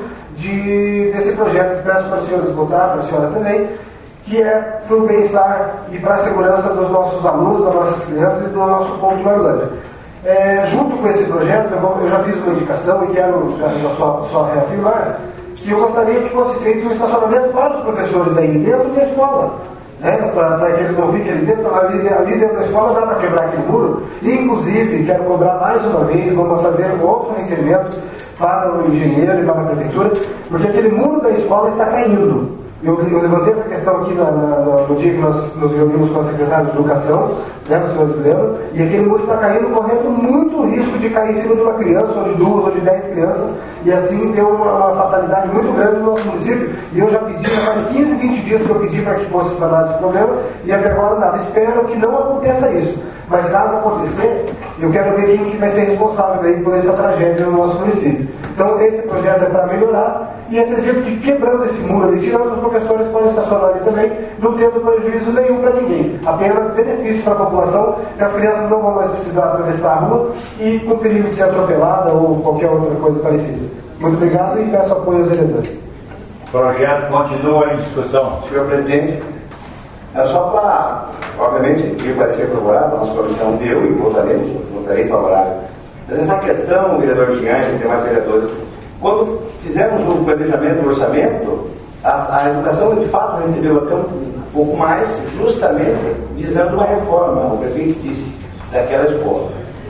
de, desse projeto. Peço para os senhores votar, para as senhoras também, que é para o bem-estar e para a segurança dos nossos alunos, das nossas crianças e do nosso povo de Marlândia. É, junto com esse projeto, eu, vou, eu já fiz uma indicação e quero já, já só, só reafirmar que eu gostaria que fosse feito um estacionamento para os professores daí dentro da escola. Né, para que eles não fiquem ali dentro, ali, ali dentro da escola dá para quebrar aquele muro. E, inclusive, quero cobrar mais uma vez, vamos fazer um outro requerimento para o engenheiro e para a prefeitura, porque aquele muro da escola está caindo. Eu, eu levantei essa questão aqui na, na, no dia que nós nos reunimos com a secretária de Educação, né, os senhores lembram, e aquele muro está caindo, correndo muito risco de cair em cima de uma criança, ou de duas, ou de dez crianças, e assim ter uma, uma fatalidade muito grande no nosso município. E eu já pedi, há mais quinze, vinte dias que eu pedi para que fosse sanado esse problema, e até agora nada. Espero que não aconteça isso. Mas caso acontecer, eu quero ver quem que vai ser responsável daí por essa tragédia no nosso município. Então esse projeto é para melhorar, e acredito que quebrando esse muro ali, tirando os professores podem estacionar ali também, não tendo prejuízo nenhum para ninguém, apenas benefício para a população, que as crianças não vão mais precisar atravessar a rua e com perigo de ser atropelada ou qualquer outra coisa parecida. Muito obrigado e peço apoio aos vereadores. O projeto continua em discussão. Senhor presidente, é só para, obviamente, que vai ser favorável, a nossa comissão deu e votaremos, votarei favorável. Mas essa questão, vereador Jean e demais vereadores, quando fizemos o planejamento do orçamento, a, a educação de fato recebeu até um pouco mais, justamente visando uma reforma, o prefeito disse, daquela escola.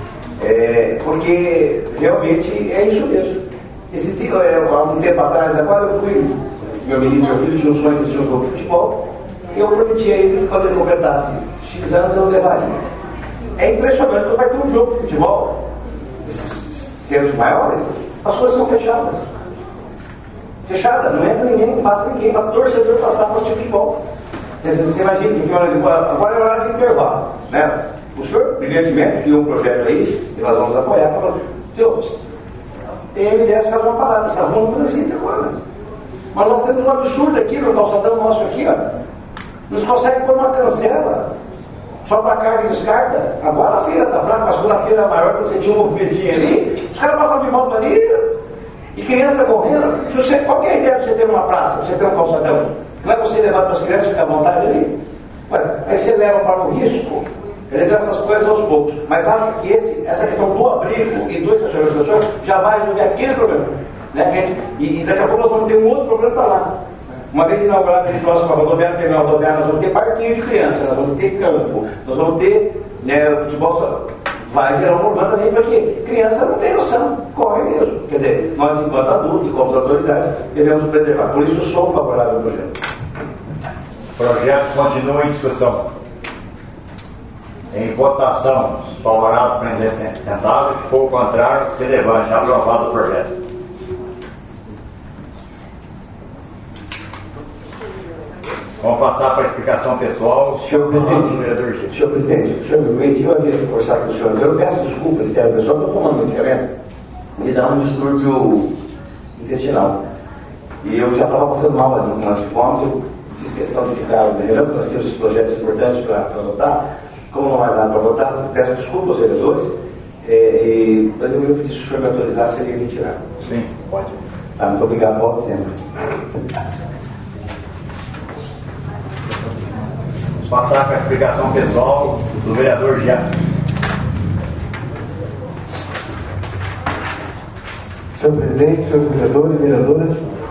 É, porque realmente é isso mesmo. Esse tipo, é, há um tempo atrás, agora eu fui, meu menino, meu filho tinha um sonho de assistir um jogo de futebol, e eu prometi a ele que quando ele completasse X anos eu levaria. É impressionante que vai ter um jogo de futebol, sendo maiores, as coisas são fechadas. Fechada, não entra ninguém, não passa ninguém, para o torcedor passar para o futebol. Você imagina que agora é hora de intervalo, né? O senhor, brilhantemente, criou um projeto aí, e nós vamos apoiar, falou, Deus, tem M D S faz uma parada, essa rua não transita agora. Mas nós temos um absurdo aqui no calçadão nosso aqui, ó. Nos consegue pôr uma cancela só para carga e descarga. Agora a feira está fraca, a segunda-feira maior, quando você tinha um movimentinho ali, os caras passavam de moto ali e criança correndo. Se você, qual que é a ideia de você ter uma praça, de você ter um calçadão? Não é você levar para as crianças ficar à vontade ali? Ué, aí você leva para o risco Quer dizer, essas coisas aos poucos. Mas acho que esse, essa questão do abrigo e do estacionamento já vai resolver aquele problema. Né? Que a gente, e, e daqui a pouco nós vamos ter um outro problema para lá. Uma vez inaugurada a próxima rodoviária, terminal rodoviária, nós vamos ter parquinho de criança, nós vamos ter campo, nós vamos ter né, futebol só. Vai virar um problema também, porque criança não tem noção, corre mesmo. Quer dizer, nós, enquanto adultos, enquanto autoridades, devemos preservar. Por isso, eu sou favorável ao projeto. O projeto continua em discussão. Em votação, favorável, presidente sentado. Se for o contrário, se levante. Aprovado o projeto. Vamos passar para a explicação pessoal. Senhor presidente, vereador senhor presidente, senhor presidente, eu havia que conversar com o senhor. Eu peço desculpas se a pessoa está tomando medicamento e dá um distúrbio intestinal. E eu já estava passando mal ali com as fome, eu fiz questão de ficar melhorando, nós temos projetos importantes para votar. Como não há nada para votar, eu peço desculpas aos vereadores, é, e, mas eu ia pedir se o senhor me autorizar, seria retirar. Sim, pode. Tá, muito obrigado, volto sempre. Vamos passar para a explicação pessoal do vereador Jefferson. Senhor presidente, senhores vereadores e vereadoras,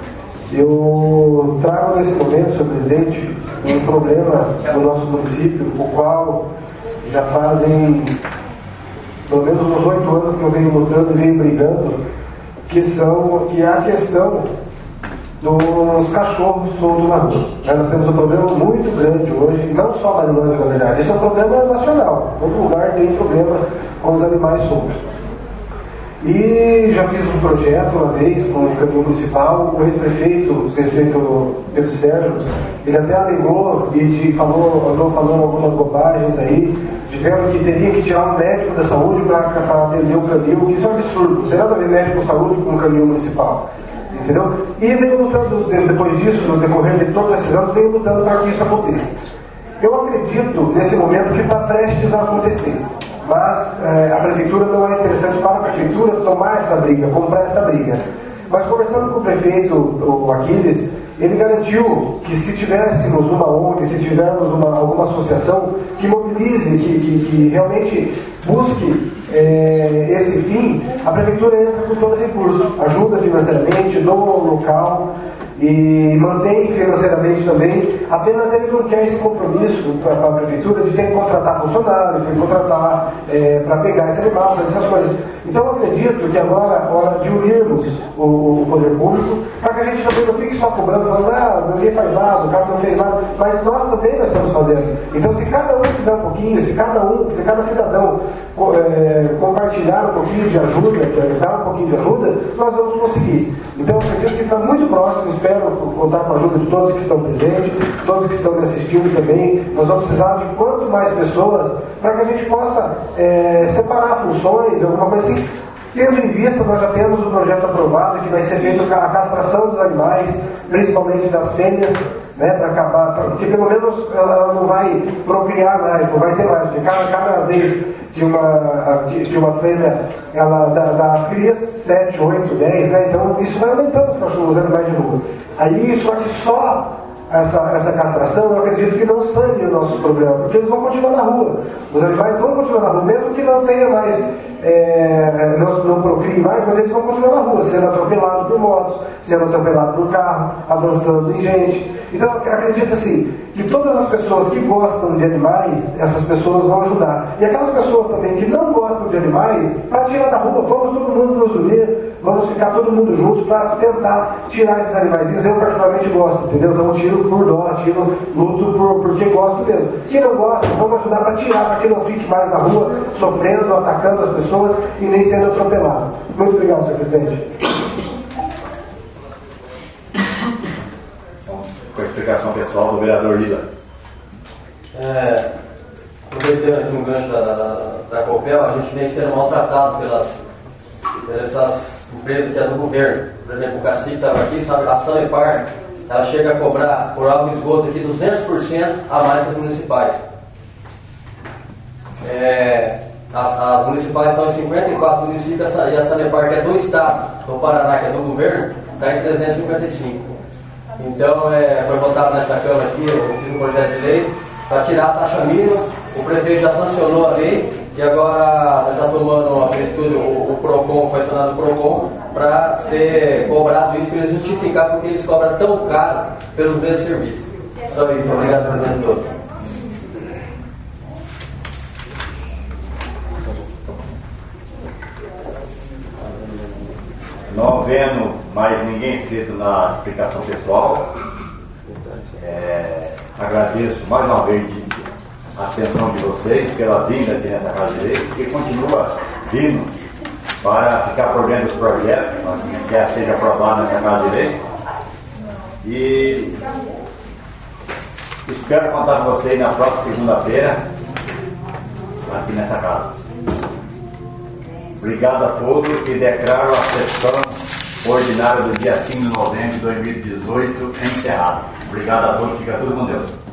eu trago nesse momento, senhor presidente, um problema no nosso município, o qual já fazem pelo menos uns oito anos que eu venho lutando e venho brigando, que, são, que é a questão dos cachorros soltos na rua. Nós temos um problema muito grande hoje, não só a Marilândia, na verdade, esse é um problema nacional. Todo lugar tem problema com os animais soltos. E já fiz um projeto uma vez com o canil municipal, o ex-prefeito, o prefeito Pedro Sérgio, ele até alegou e falou, andou falando algumas bobagens aí, dizendo que teria que tirar um médico da saúde para atender o canil, que isso é um absurdo, não tem nada a ver médico de saúde com o canil municipal. Entendeu? E venho lutando, depois disso, no decorrer de todos esses anos, venho lutando para que isso aconteça. Eu acredito, nesse momento, que está prestes a acontecer. Mas é, a prefeitura não é interessante para a prefeitura tomar essa briga, comprar essa briga. Mas conversando com o prefeito, o Aquiles, ele garantiu que se tivéssemos uma O N G, se tivermos uma, alguma associação que mobilize, que, que, que realmente busque é, esse fim, a prefeitura entra com todo recurso, ajuda financeiramente no local e mantém financeiramente também. Apenas ele não quer esse compromisso para a prefeitura de ter que contratar funcionário, ter que contratar é, para pegar esse animal, fazer essas coisas. Então eu acredito que agora é hora de unirmos o, o poder público para que a gente também não fique só cobrando, falando, ah, ninguém faz nada, o cara não fez nada, mas nós também nós estamos fazendo. Então se cada um fizer um pouquinho, se cada um, se cada cidadão é, compartilhar um pouquinho de ajuda, dar um pouquinho de ajuda, nós vamos conseguir. Então eu acredito que está muito próximo, espero contar com a ajuda de todos que estão presentes, todos que estão me assistindo também. Nós vamos precisar de quanto mais pessoas para que a gente possa é, separar funções, alguma coisa assim. Tendo em vista, nós já temos o projeto aprovado que vai ser feito a castração dos animais, principalmente das fêmeas, né, para acabar, porque pelo menos ela não vai procriar mais, não vai ter mais, porque cada, cada vez que uma, que uma fêmea ela dá, dá as crias sete, oito, dez, né, então isso vai aumentando os cachorros, os animais de rua. Aí, só que só essa, essa castração, eu acredito que não sane os nossos problemas, porque eles vão continuar na rua, os animais vão continuar na rua, mesmo que não tenha mais, é, não, não procrie mais, mas eles vão continuar na rua, sendo atropelados por motos, sendo atropelados por carro, avançando em gente. Então, eu acredito assim, que todas as pessoas que gostam de animais, essas pessoas vão ajudar. E aquelas pessoas também que não gostam de animais, para tirar da rua, vamos todo mundo nos unir, vamos ficar todo mundo juntos para tentar tirar esses animaizinhos. Eu particularmente gosto, entendeu? Então eu tiro por dó, tiro, luto por, porque gosto mesmo. Se não gosta, vamos ajudar para tirar, para que não fique mais na rua, sofrendo, atacando as pessoas e nem sendo atropelado. Muito obrigado, senhor presidente. Com a explicação pessoal do vereador Lila. É, aproveitando aqui um gancho da, da, da Copel, a gente vem sendo maltratado pelas, pelas empresas que é do governo. Por exemplo, o Cacique estava aqui, sabe, a Sanepar, ela chega a cobrar por água e esgoto aqui duzentos por cento a mais que as municipais. É, as, as municipais estão em cinquenta e quatro municípios e a Sanepar, que é do estado, do Paraná, que é do governo, está em trezentos e cinquenta e cinco. Então, é, foi votado nessa Câmara aqui, eu fiz um projeto de lei para tirar a taxa mínima o prefeito já sancionou a lei e agora está tomando a atitude, o, o PROCON, foi sancionado o PROCON, para ser cobrado isso, para eles justificar porque eles cobram tão caro pelos mesmos serviços. Só isso, obrigado, presidente todos. Não havendo mais ninguém inscrito na explicação pessoal, é, agradeço mais uma vez a atenção de vocês pela vinda aqui nessa Casa de Lei, que continua vindo para ficar por dentro dos projetos, que quer seja aprovado nessa Casa de Lei. E espero contar com vocês na próxima segunda-feira, aqui nessa casa. Obrigado a todos e declaro a sessão ordinária do dia cinco de novembro de dois mil e dezoito encerrada. Obrigado a todos, fica tudo com Deus.